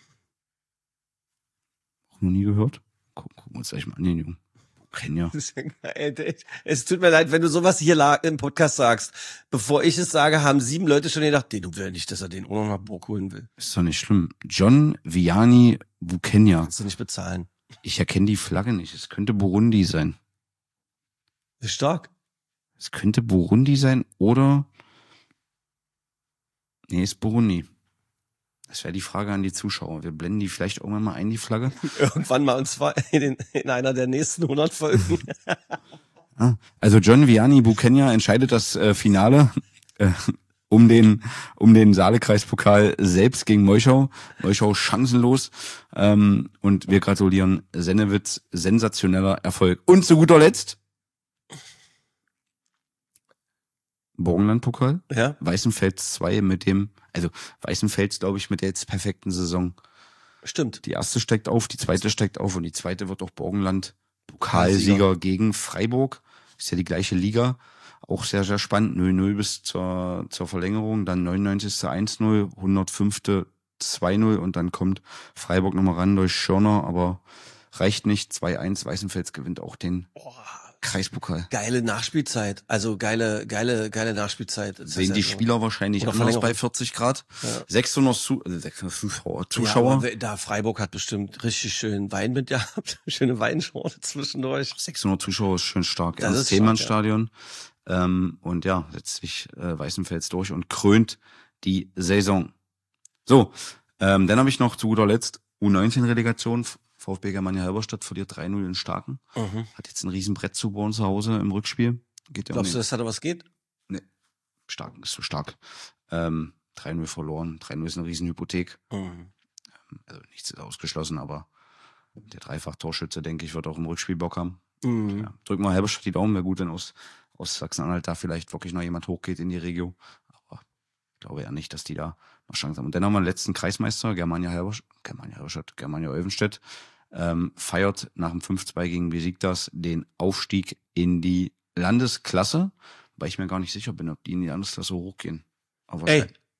Auch noch nie gehört. Gucken wir uns gleich mal an, den Jungen. Bukenya. Das ist ja geil. Es tut mir leid, wenn du sowas hier im Podcast sagst. Bevor ich es sage, haben 7 Leute schon gedacht, du willst nicht, dass er den auch noch nach Burg holen will. Ist doch nicht schlimm. John Vianney Bukenya. Kannst du nicht bezahlen. Ich erkenne die Flagge nicht. Es könnte Burundi sein. Ist stark. Es könnte Burundi sein oder... Nee, ist Burundi. Das wäre die Frage an die Zuschauer. Wir blenden die vielleicht irgendwann mal ein, die Flagge. Irgendwann mal, und zwar in einer der nächsten 100 Folgen. Also John Vianney Bukenya entscheidet das Finale um den Saalekreispokal selbst gegen Moischau. Moischau chancenlos. Und wir gratulieren Sennewitz, sensationeller Erfolg. Und zu guter Letzt Burgenland-Pokal. Ja. Weißenfels 2 Weißenfels, glaube ich, mit der jetzt perfekten Saison. Stimmt. Die erste steigt auf, die zweite steigt auf und die zweite wird auch Burgenland-Pokalsieger gegen Freiburg. Ist ja die gleiche Liga. Auch sehr, sehr spannend. 0-0 bis zur Verlängerung, dann 99. 1-0, 105. 2-0 und dann kommt Freiburg nochmal ran durch Schörner, aber reicht nicht. 2-1, Weißenfels gewinnt auch den Kreispokal. Geile Nachspielzeit. Also geile Nachspielzeit. Sehen die Spieler wahrscheinlich anders bei 40 Grad. Ja. 600 Zuschauer. Ja, aber da Freiburg hat bestimmt richtig schön Wein mit gehabt. Schöne Weinschorle zwischendurch. 600 Zuschauer ist schön stark. Das ist Themenstadion. Ja. Und ja, setzt sich Weißenfels durch und krönt die Saison. So, dann habe ich noch zu guter Letzt U19-Relegation. VfB Germania Halberstadt verliert 3-0 in Starken. Hat jetzt ein riesen Brett zu bauen zu Hause im Rückspiel. Glaubst du, dass da was geht? Nee, Starken ist so stark. 3-0 verloren. 3-0 ist eine riesen Hypothek. Also nichts ist ausgeschlossen, aber der Dreifach-Torschütze, denke ich, wird auch im Rückspiel Bock haben. Ja, drücken wir Halberstadt die Daumen, wäre gut, wenn aus Sachsen-Anhalt da vielleicht wirklich noch jemand hochgeht in die Regio. Aber ich glaube ja nicht, dass die da noch Chance haben. Und dann haben wir den letzten Kreismeister, Germania Olvenstedt, feiert nach dem 5-2 gegen Besiktas den Aufstieg in die Landesklasse, weil ich mir gar nicht sicher bin, ob die in die Landesklasse hochgehen. Aber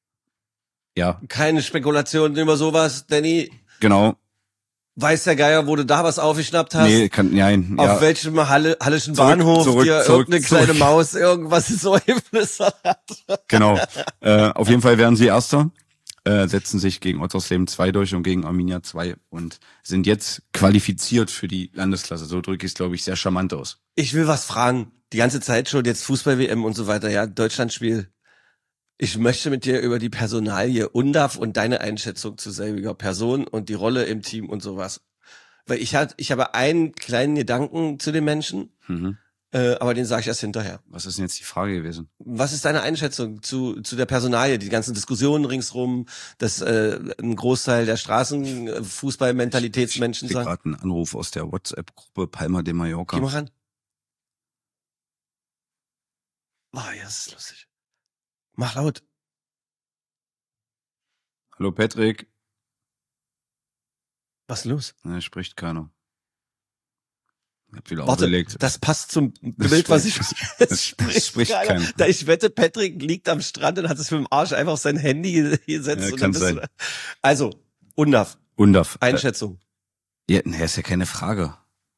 ja. Keine Spekulationen über sowas, Danny. Genau. Weiß der Geier, wo du da was aufgeschnappt hast? Nein. Auf welchem Hallischen Bahnhof dir irgendeine kleine Maus irgendwas so geflüstert hat? Genau. Auf jeden Fall werden sie Erster, setzen sich gegen Ottersleben 2 durch und gegen Arminia 2 und sind jetzt qualifiziert für die Landesklasse. So drücke ich es, glaube ich, sehr charmant aus. Ich will was fragen. Die ganze Zeit schon, jetzt Fußball-WM und so weiter, ja, Deutschlandspiel. Ich möchte mit dir über die Personalie Undav und deine Einschätzung zu selbiger Person und die Rolle im Team und sowas. Weil ich habe einen kleinen Gedanken zu den Menschen, aber den sage ich erst hinterher. Was ist denn jetzt die Frage gewesen? Was ist deine Einschätzung zu der Personalie, die ganzen Diskussionen ringsrum, dass ein Großteil der Straßenfußball-Mentalitätsmenschen sagen? Ich krieg gerade einen Anruf aus der WhatsApp-Gruppe Palma de Mallorca. Geh mal ran. Ja, das ist lustig. Mach laut. Hallo Patrick. Was ist los? Ne, spricht keiner. Ich hab wieder Warte, aufgelegt. das passt zum Bild, was ich... Das spricht keiner. Ich wette, Patrick liegt am Strand und hat es mit dem Arsch einfach auf sein Handy gesetzt. Ja, kann sein. Also, Undav. Einschätzung. Ja, ist ja keine Frage.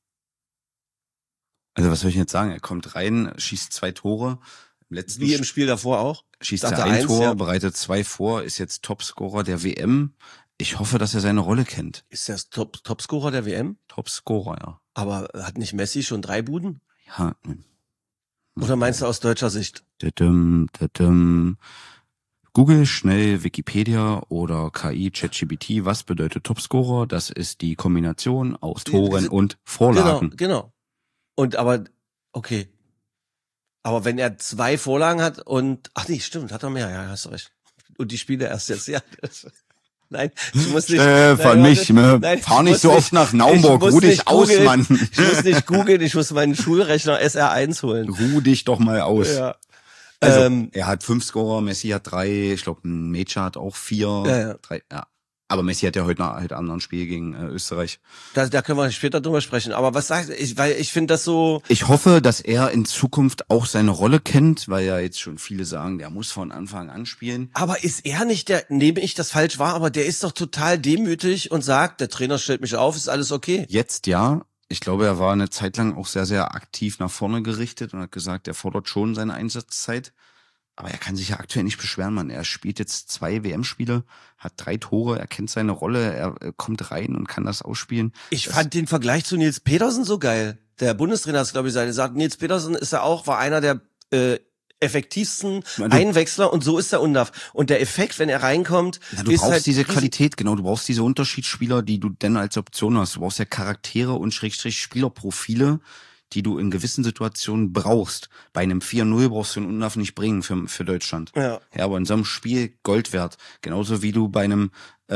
Also was soll ich jetzt sagen? Er kommt rein, schießt 2 Tore. Wie im Spiel davor auch? Schießt er ein Tor, bereitet 2 vor, ist jetzt Topscorer der WM. Ich hoffe, dass er seine Rolle kennt. Ist er Topscorer der WM? Topscorer, ja. Aber hat nicht Messi schon 3 Buden? Ja. Oder meinst du aus deutscher Sicht? Google schnell Wikipedia oder KI ChatGPT. Was bedeutet Topscorer? Das ist die Kombination aus Toren und Vorlagen. Genau. Und aber, okay. Aber wenn er 2 Vorlagen hat und, ach nee, stimmt, hat er mehr, ja, hast du recht. Und die Spiele erst jetzt, ja. Nein, ich muss nicht. Fahr nicht so oft nach Naumburg, ruh dich aus, Mann. Ich muss nicht googeln, ich muss meinen Schulrechner SR1 holen. Ruh dich doch mal aus. Ja. Also, er hat 5 Scorer, Messi hat 3, ich glaube, ein Mecha hat auch 4, ja. 3, ja. Aber Messi hat ja heute noch halt anderen Spiel gegen Österreich. Da können wir später drüber sprechen. Aber was sagst du? Weil ich finde das so... Ich hoffe, dass er in Zukunft auch seine Rolle kennt, weil ja jetzt schon viele sagen, der muss von Anfang an spielen. Aber ist er nicht nehme ich das falsch wahr, aber der ist doch total demütig und sagt, der Trainer stellt mich auf, ist alles okay. Jetzt ja. Ich glaube, er war eine Zeit lang auch sehr, sehr aktiv nach vorne gerichtet und hat gesagt, er fordert schon seine Einsatzzeit. Aber er kann sich ja aktuell nicht beschweren, Mann. Er spielt jetzt 2 WM-Spiele, hat 3 Tore, er kennt seine Rolle, er kommt rein und kann das ausspielen. Ich fand den Vergleich zu Nils Petersen so geil. Der Bundestrainer hat es, glaube ich, gesagt, Nils Petersen war einer der effektivsten Einwechsler und so ist der Undav. Und der Effekt, wenn er reinkommt, du ist brauchst halt diese Qualität, genau, du brauchst diese Unterschiedsspieler, die du denn als Option hast. Du brauchst ja Charaktere und Spielerprofile, die du in gewissen Situationen brauchst. Bei einem 4-0 brauchst du einen Undav nicht bringen für Deutschland. Ja, aber in so einem Spiel Gold wert. Genauso wie du bei einem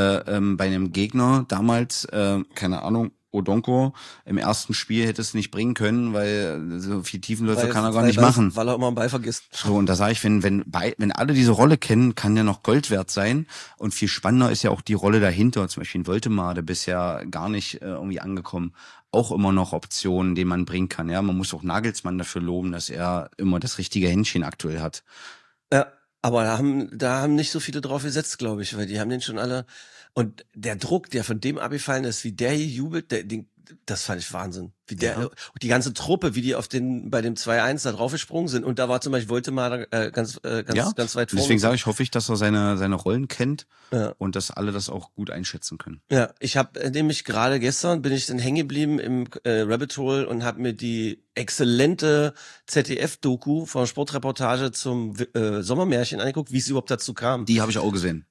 Gegner damals, keine Ahnung, Odonko im ersten Spiel hättest nicht bringen können, weil so viel Tiefenläufe kann er gar nicht machen. Weil er immer einen Ball vergisst. So, und da sage ich, wenn alle diese Rolle kennen, kann der noch Gold wert sein. Und viel spannender ist ja auch die Rolle dahinter. Zum Beispiel in Woltemade bisher gar nicht irgendwie angekommen. Auch immer noch Optionen, die man bringen kann. Ja, man muss auch Nagelsmann dafür loben, dass er immer das richtige Händchen aktuell hat. Ja, aber da haben nicht so viele drauf gesetzt, glaube ich, weil die haben den schon alle. Und der Druck, der von dem abgefallen ist, wie der hier jubelt, das fand ich Wahnsinn. Wie der, die ganze Truppe, wie die bei dem 2-1 da draufgesprungen sind. Und da war zum Beispiel Woltemade ganz weit vorne. Deswegen sage ich, hoffe ich, dass er seine Rollen kennt und dass alle das auch gut einschätzen können. Ja, ich habe nämlich gerade gestern bin ich dann hängen geblieben im Rabbit Hole und habe mir die exzellente ZDF-Doku von Sportreportage zum Sommermärchen angeguckt, wie es überhaupt dazu kam. Die habe ich auch gesehen.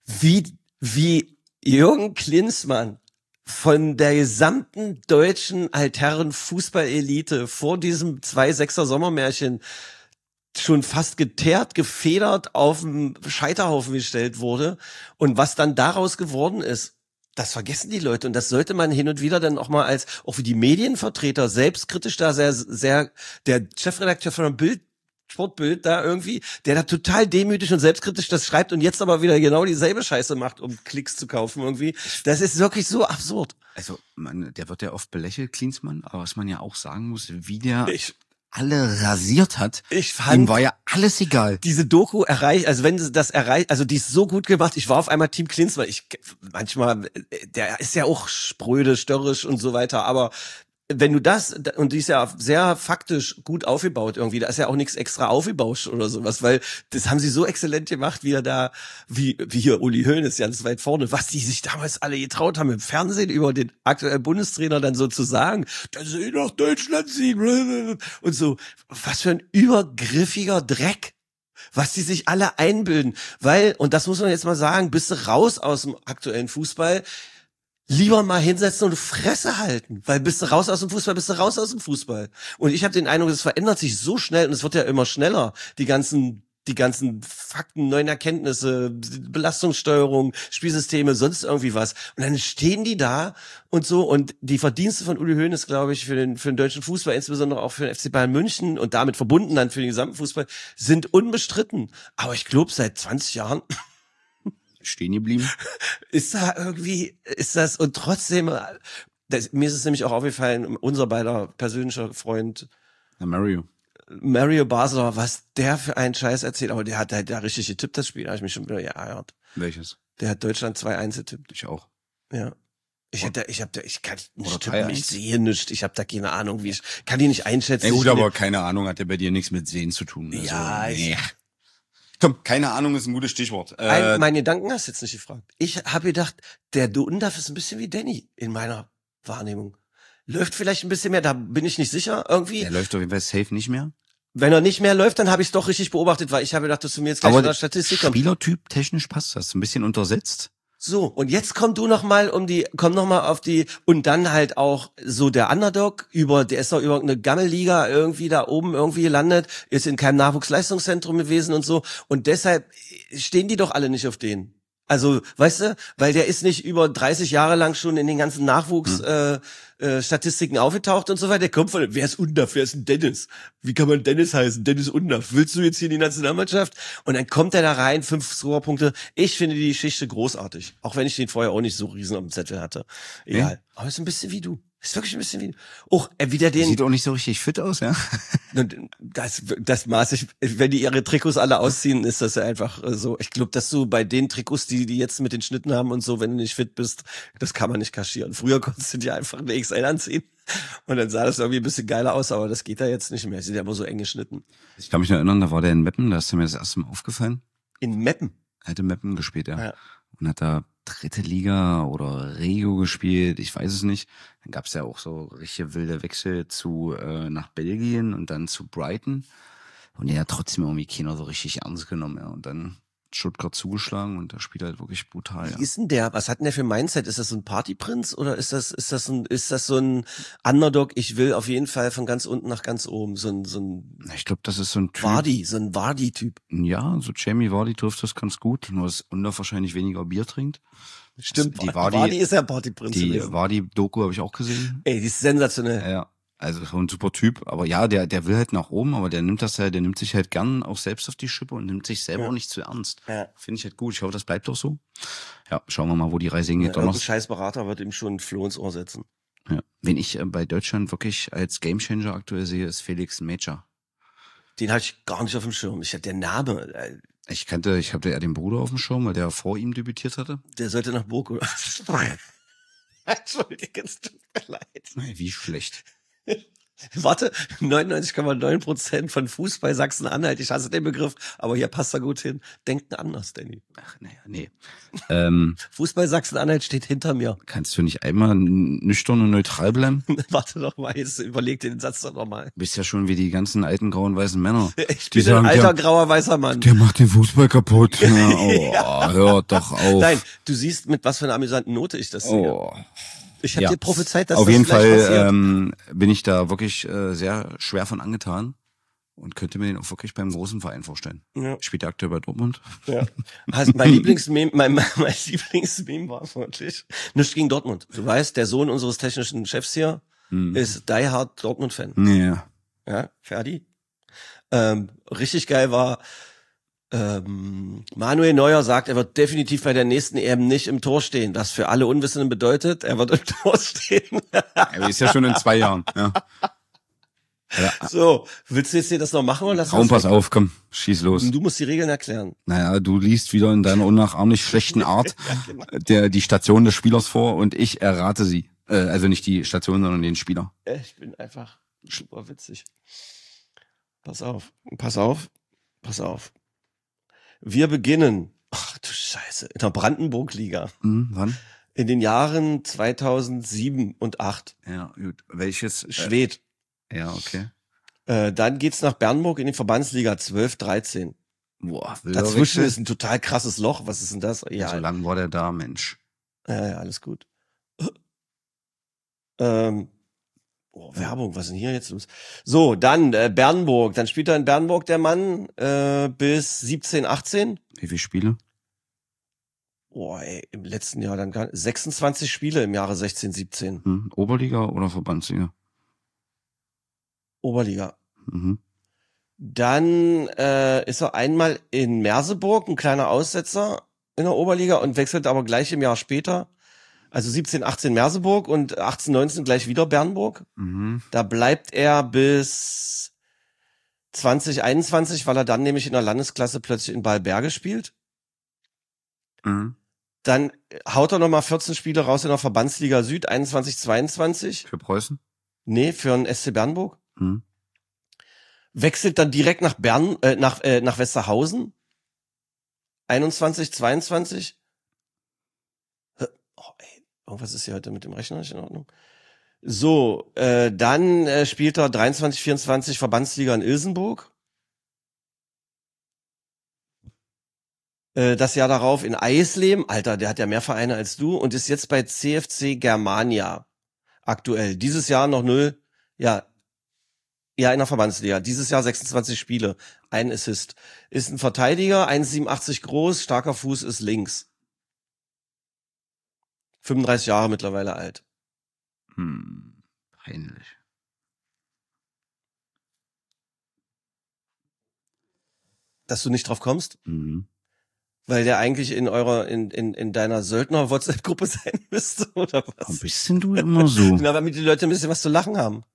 Wie Jürgen Klinsmann von der gesamten deutschen Altherren-Fußballelite vor diesem 2-6er Sommermärchen schon fast geteert, gefedert auf dem Scheiterhaufen gestellt wurde und was dann daraus geworden ist, das vergessen die Leute und das sollte man hin und wieder dann auch mal auch wie die Medienvertreter selbstkritisch da sehr, der Chefredakteur von der Sportbild da irgendwie, der da total demütig und selbstkritisch das schreibt und jetzt aber wieder genau dieselbe Scheiße macht, um Klicks zu kaufen irgendwie. Das ist wirklich so absurd. Also, der wird ja oft belächelt, Klinsmann, aber was man ja auch sagen muss, wie der alle rasiert hat, ihm war ja alles egal. Diese Doku erreicht, also wenn das erreicht, also die ist so gut gemacht, ich war auf einmal Team Klinsmann, manchmal, der ist ja auch spröde, störrisch und so weiter, aber wenn du und die ist ja sehr faktisch gut aufgebaut irgendwie, da ist ja auch nichts extra aufgebauscht oder sowas, weil das haben sie so exzellent gemacht, wie er da, wie hier Uli Hoeneß ganz weit vorne, was die sich damals alle getraut haben im Fernsehen über den aktuellen Bundestrainer dann so zu sagen, dass sie nach Deutschland ziehen und so, was für ein übergriffiger Dreck. Was die sich alle einbilden, weil, und das muss man jetzt mal sagen, bist du raus aus dem aktuellen Fußball, lieber mal hinsetzen und Fresse halten, weil bist du raus aus dem Fußball. Und ich habe den Eindruck, es verändert sich so schnell und es wird ja immer schneller, die ganzen Fakten, neuen Erkenntnisse, Belastungssteuerung, Spielsysteme, sonst irgendwie was. Und dann stehen die da und so und die Verdienste von Uli Hoeneß, glaube ich, für den deutschen Fußball, insbesondere auch für den FC Bayern München und damit verbunden dann für den gesamten Fußball, sind unbestritten. Aber ich glaube, seit 20 Jahren stehen geblieben. Ist das, und trotzdem, mir ist es nämlich auch aufgefallen, unser beider persönlicher Freund, Mario Basler, was der für einen Scheiß erzählt, aber der hat halt da richtig getippt, das Spiel, da habe ich mich schon wieder geärgert. Welches? Der hat Deutschland 2-1 getippt. Ich auch. Ja. Ich kann nicht sehen, ich habe da keine Ahnung, ich kann die nicht einschätzen. Ja, gut, aber keine Ahnung hat ja bei dir nichts mit Sehen zu tun. Also, ja, komm, keine Ahnung ist ein gutes Stichwort. Meine Gedanken hast du jetzt nicht gefragt. Ich habe gedacht, der Undav ist ein bisschen wie Danny in meiner Wahrnehmung. Läuft vielleicht ein bisschen mehr, da bin ich nicht sicher irgendwie. Der läuft auf jeden Fall safe nicht mehr. Wenn er nicht mehr läuft, dann habe ich es doch richtig beobachtet, weil ich habe gedacht, dass du mir jetzt gleich in der Statistik kommst. Spielertyp technisch passt das, ein bisschen untersetzt. So, und jetzt komm noch mal auf die, und dann halt auch so der Underdog der ist doch über eine Gammelliga irgendwie da oben irgendwie gelandet, ist in keinem Nachwuchsleistungszentrum gewesen und so, und deshalb stehen die doch alle nicht auf den. Also, weißt du, weil der ist nicht über 30 Jahre lang schon in den ganzen Nachwuchs Statistiken aufgetaucht und so weiter. Der kommt wer ist Undav, wer ist ein Dennis? Wie kann man Dennis heißen? Dennis Undav. Willst du jetzt hier in die Nationalmannschaft? Und dann kommt er da rein, 5 Scorerpunkte. Ich finde die Geschichte großartig. Auch wenn ich den vorher auch nicht so riesen auf dem Zettel hatte. Egal. Aber ist ein bisschen wie du. Ist wirklich ein bisschen wie, Sieht auch nicht so richtig fit aus, ja? Das maß ich, wenn die ihre Trikots alle ausziehen, ist das ja einfach so. Ich glaube, dass du bei den Trikots, die jetzt mit den Schnitten haben und so, wenn du nicht fit bist, das kann man nicht kaschieren. Früher konntest du dir einfach eine XL anziehen und dann sah das irgendwie ein bisschen geiler aus, aber das geht da jetzt nicht mehr. Sie sind ja immer so eng geschnitten. Ich kann mich noch erinnern, da war der in Meppen, da ist mir das erste Mal aufgefallen. In Meppen? Er hat in Meppen gespielt, ja. Und hat da 3. Liga oder Regio gespielt, ich weiß es nicht. Dann gab's ja auch so richtig wilde Wechsel nach Belgien und dann zu Brighton. Und den hat trotzdem irgendwie keiner so richtig ernst genommen, ja. Und dann Stuttgart zugeschlagen und der spielt halt wirklich brutal, ja. Wie ist denn der? Was hat denn der für ein Mindset? Ist das so ein Partyprinz oder ist das so ein Underdog? Ich will auf jeden Fall von ganz unten nach ganz oben. So ein Ich glaube, das ist so ein Typ. so ein Vardy-Typ. Ja, so Jamie Vardy trifft das ganz gut, nur dass Under wahrscheinlich weniger Bier trinkt. Stimmt, Die Vardy ist ja Partyprinz Die gewesen. Vardy-Doku habe ich auch gesehen. Ey, die ist sensationell. Ja, also so ein super Typ. Aber ja, der will halt nach oben, aber der nimmt sich halt gern auch selbst auf die Schippe und nimmt sich selber auch nicht zu ernst. Ja. Finde ich halt gut. Ich hoffe, das bleibt auch so. Ja, schauen wir mal, wo die Reise hingeht. Irgendein scheiß Berater wird ihm schon ein Floh ins Ohr setzen. Ja. Wen ich bei Deutschland wirklich als Gamechanger aktuell sehe, ist Felix Metscher. Den hatte ich gar nicht auf dem Schirm. Der Name, Ich hatte ja den Bruder auf dem Schirm, weil der vor ihm debütiert hatte. der sollte nach Burg, oder? Entschuldigung, es tut mir leid. Nein, wie schlecht. Warte, 99,9% von Fußball Sachsen-Anhalt. Ich hasse den Begriff, aber hier passt er gut hin. Denken anders, Danny. Ach, naja, nee. Fußball Sachsen-Anhalt steht hinter mir. Kannst du nicht einmal nüchtern und neutral bleiben? Warte doch mal, jetzt überleg dir den Satz doch nochmal. Du bist ja schon wie die ganzen alten grauen weißen Männer. Ich bin ein alter, grauer, weißer Mann. Der macht den Fußball kaputt. Ja, hör doch auf. Nein, du siehst, mit was für einer amüsanten Note ich das sehe. Oh. Ich habe dir prophezeit, dass auf das jeden gleich Fall passiert. bin ich da wirklich sehr schwer von angetan und könnte mir den auch wirklich beim großen Verein vorstellen. Ja. Spielt der aktuell bei Dortmund? Ja. Mein Lieblingsmeme war wirklich nichts gegen Dortmund. Du weißt, der Sohn unseres technischen Chefs hier ist Die Hard Dortmund-Fan. Ja. Ja, Ferdi. Richtig geil war, Manuel Neuer sagt, er wird definitiv bei der nächsten EM nicht im Tor stehen, was für alle Unwissenden bedeutet, er wird im Tor stehen. Er ist ja schon in 2 Jahren. Ja. So, willst du jetzt hier das noch machen oder lass Raum, pass auf, komm, schieß los. Du musst die Regeln erklären. Naja, du liest wieder in deiner unnachahmlich schlechten Art die Station des Spielers vor und ich errate sie. Also nicht die Station, sondern den Spieler. Ich bin einfach super witzig. Pass auf. Wir beginnen, ach du Scheiße, in der Brandenburg-Liga. Wann? In den Jahren 2007 und 2008. Ja, gut. Welches? Schwed. Ja, okay. Dann geht's nach Bernburg in die Verbandsliga 12, 13. Boah, Dazwischen ist ein total krasses Loch. Was ist denn das? Ja, so lang war der da, Mensch. ja, alles gut. Werbung, was ist denn hier jetzt los? So, dann Bernburg. Dann spielt er in Bernburg der Mann bis 17, 18. Wie viele Spiele? Im letzten Jahr dann 26 Spiele im Jahre 16, 17. Oberliga oder Verbandsliga? Oberliga. Mhm. Dann ist er einmal in Merseburg, ein kleiner Aussetzer in der Oberliga und wechselt aber gleich im Jahr später. Also 17, 18 Merseburg und 18, 19 gleich wieder Bernburg. Mhm. Da bleibt er bis 2021, weil er dann nämlich in der Landesklasse plötzlich in Ballberge spielt. Mhm. Dann haut er nochmal 14 Spiele raus in der Verbandsliga Süd, 21, 22. Für Preußen? Nee, für den SC Bernburg. Mhm. Wechselt dann direkt nach nach Westerhausen. 21, 22. Irgendwas ist hier heute mit dem Rechner nicht in Ordnung. So, dann spielt er 23, 24 Verbandsliga in Ilsenburg. Das Jahr darauf in Eisleben. Alter, der hat ja mehr Vereine als du und ist jetzt bei CFC Germania aktuell. Dieses Jahr noch 0. Ja, in der Verbandsliga. Dieses Jahr 26 Spiele. Ein Assist. Ist ein Verteidiger, 1,87 groß, starker Fuß, ist links. 35 Jahre mittlerweile alt. Peinlich. Dass du nicht drauf kommst? Mhm. Weil der eigentlich in deiner Söldner-WhatsApp-Gruppe sein müsste, oder was? Warum bist denn du immer so? Na, damit die Leute ein bisschen was zu lachen haben.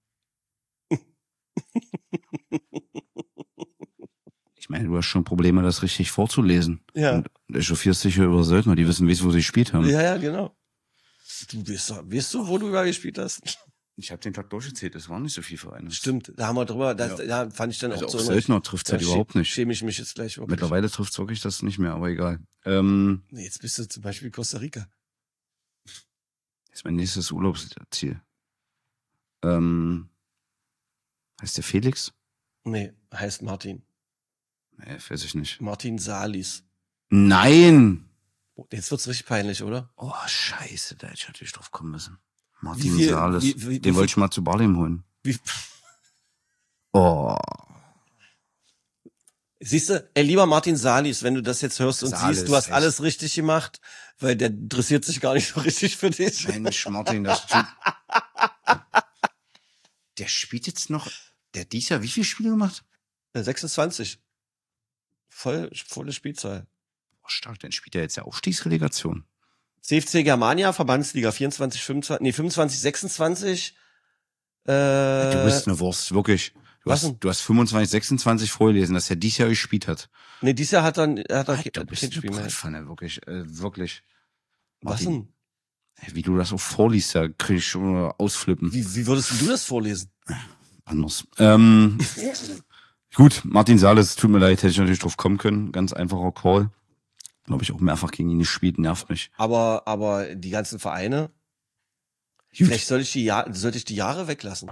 Ich meine, du hast schon Probleme, das richtig vorzulesen. Ja. Und echauffierst dich über Söldner, die wissen, wo sie gespielt haben. Ja, genau. Du weißt du, wo du überall gespielt hast? Ich habe den Tag durchgezählt, das waren nicht so viele Vereine. Stimmt, da haben wir drüber, da fand ich dann Also auch auch so. Söldner trifft's halt überhaupt nicht. Schäme ich mich jetzt gleich wirklich. Mittlerweile trifft's wirklich das nicht mehr, aber egal. Nee, jetzt bist du zum Beispiel Costa Rica. Ist mein nächstes Urlaubsziel. Heißt der Felix? Nee, heißt Martin. Nee, weiß ich nicht. Martin Salis. Nein! Jetzt wird's richtig peinlich, oder? Oh, scheiße, da hätte ich natürlich drauf kommen müssen. Martin Salis. wie Den wollte ich mal zu Barlem holen. Wie, Oh. siehst du, lieber Martin Salis, wenn du das jetzt hörst und Salis, siehst, du hast echt. alles richtig gemacht, weil der interessiert sich gar nicht so richtig für dich. Mensch, Martin, das tut... Der spielt jetzt noch... Der hat dieses Jahr wie viele Spiele gemacht? 26. Volle Spielzahl. Oh, stark, dann spielt er jetzt ja Aufstiegsrelegation. CFC Germania, Verbandsliga 24, 25, 26. Du bist eine Wurst, wirklich. was denn? Du hast 25, 26 vorgelesen, dass er dieses Jahr gespielt hat. Nee, dieses Jahr hat er Du kein bist eine Spiel mehr. Bratpfanne, wirklich. Wirklich. Was Martin, denn? wie du das auch vorliest, da krieg ich schon ausflippen. Wie würdest du das vorlesen? Anders. Gut, Martin Salis, tut mir leid, hätte ich natürlich drauf kommen können. Ganz einfacher Call. Glaube ich auch mehrfach gegen ihn gespielt, nervt mich. Aber die ganzen Vereine, Gut. vielleicht sollte ich die Jahre weglassen.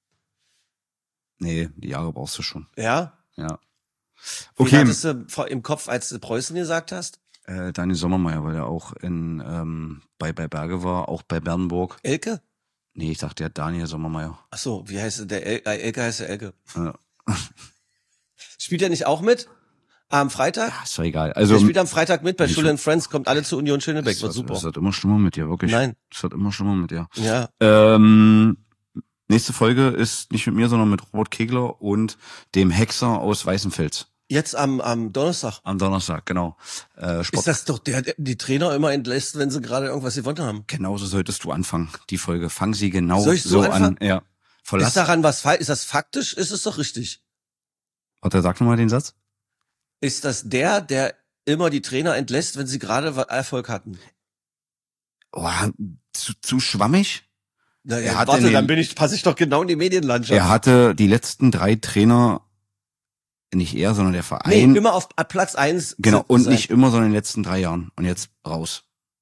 Nee, die Jahre brauchst du schon. Ja? Ja. Wen Okay, hattest du im Kopf, als du Preußen gesagt hast? Daniel Sommermeier, weil er auch bei Berge war, auch bei Bernburg. Elke? Nee, ich dachte, der Daniel Sommermeier. Ach so, wie heißt der? Elke heißt der Elke. Ja. Spielt er nicht auch mit? Am Freitag? Ja, ist doch egal. Der Also, spielt am Freitag mit bei ich- Schule Friends, kommt alle zu Union Schönebeck, es wird super. wird immer schlimmer mit dir, wirklich. Nein. Es wird immer schlimmer mit dir. Ja. Nächste Folge ist nicht mit mir, sondern mit Robert Kegler und dem Hexer aus Weißenfels. Jetzt am Donnerstag. Am Donnerstag, genau. Sport. Ist das doch der die Trainer immer entlässt, wenn sie gerade irgendwas gewonnen haben? Genauso solltest du anfangen, die Folge. Fang sie genau Soll ich so an. anfangen? Ja. Verlass. Ist daran was falsch? Ist das faktisch? Ist es doch richtig? Warte, sag nochmal den Satz. Ist das der immer die Trainer entlässt, wenn sie gerade Erfolg hatten? Oh, zu schwammig? Na, Er ja, hatte warte, den- dann passe ich doch genau in die Medienlandschaft. Er hatte die letzten 3 Trainer, nicht er, sondern der Nee, Verein. immer auf Platz 1. Genau, und nicht immer, sondern in den letzten 3 Jahren. Und jetzt raus.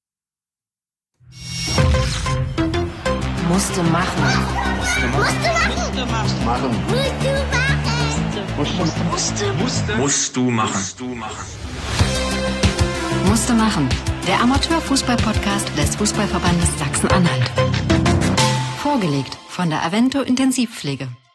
Musste machen. Musst du machen. Musste machen. Der Amateurfußball-Podcast des Fußballverbandes Sachsen-Anhalt. Vorgelegt von der Avento Intensivpflege.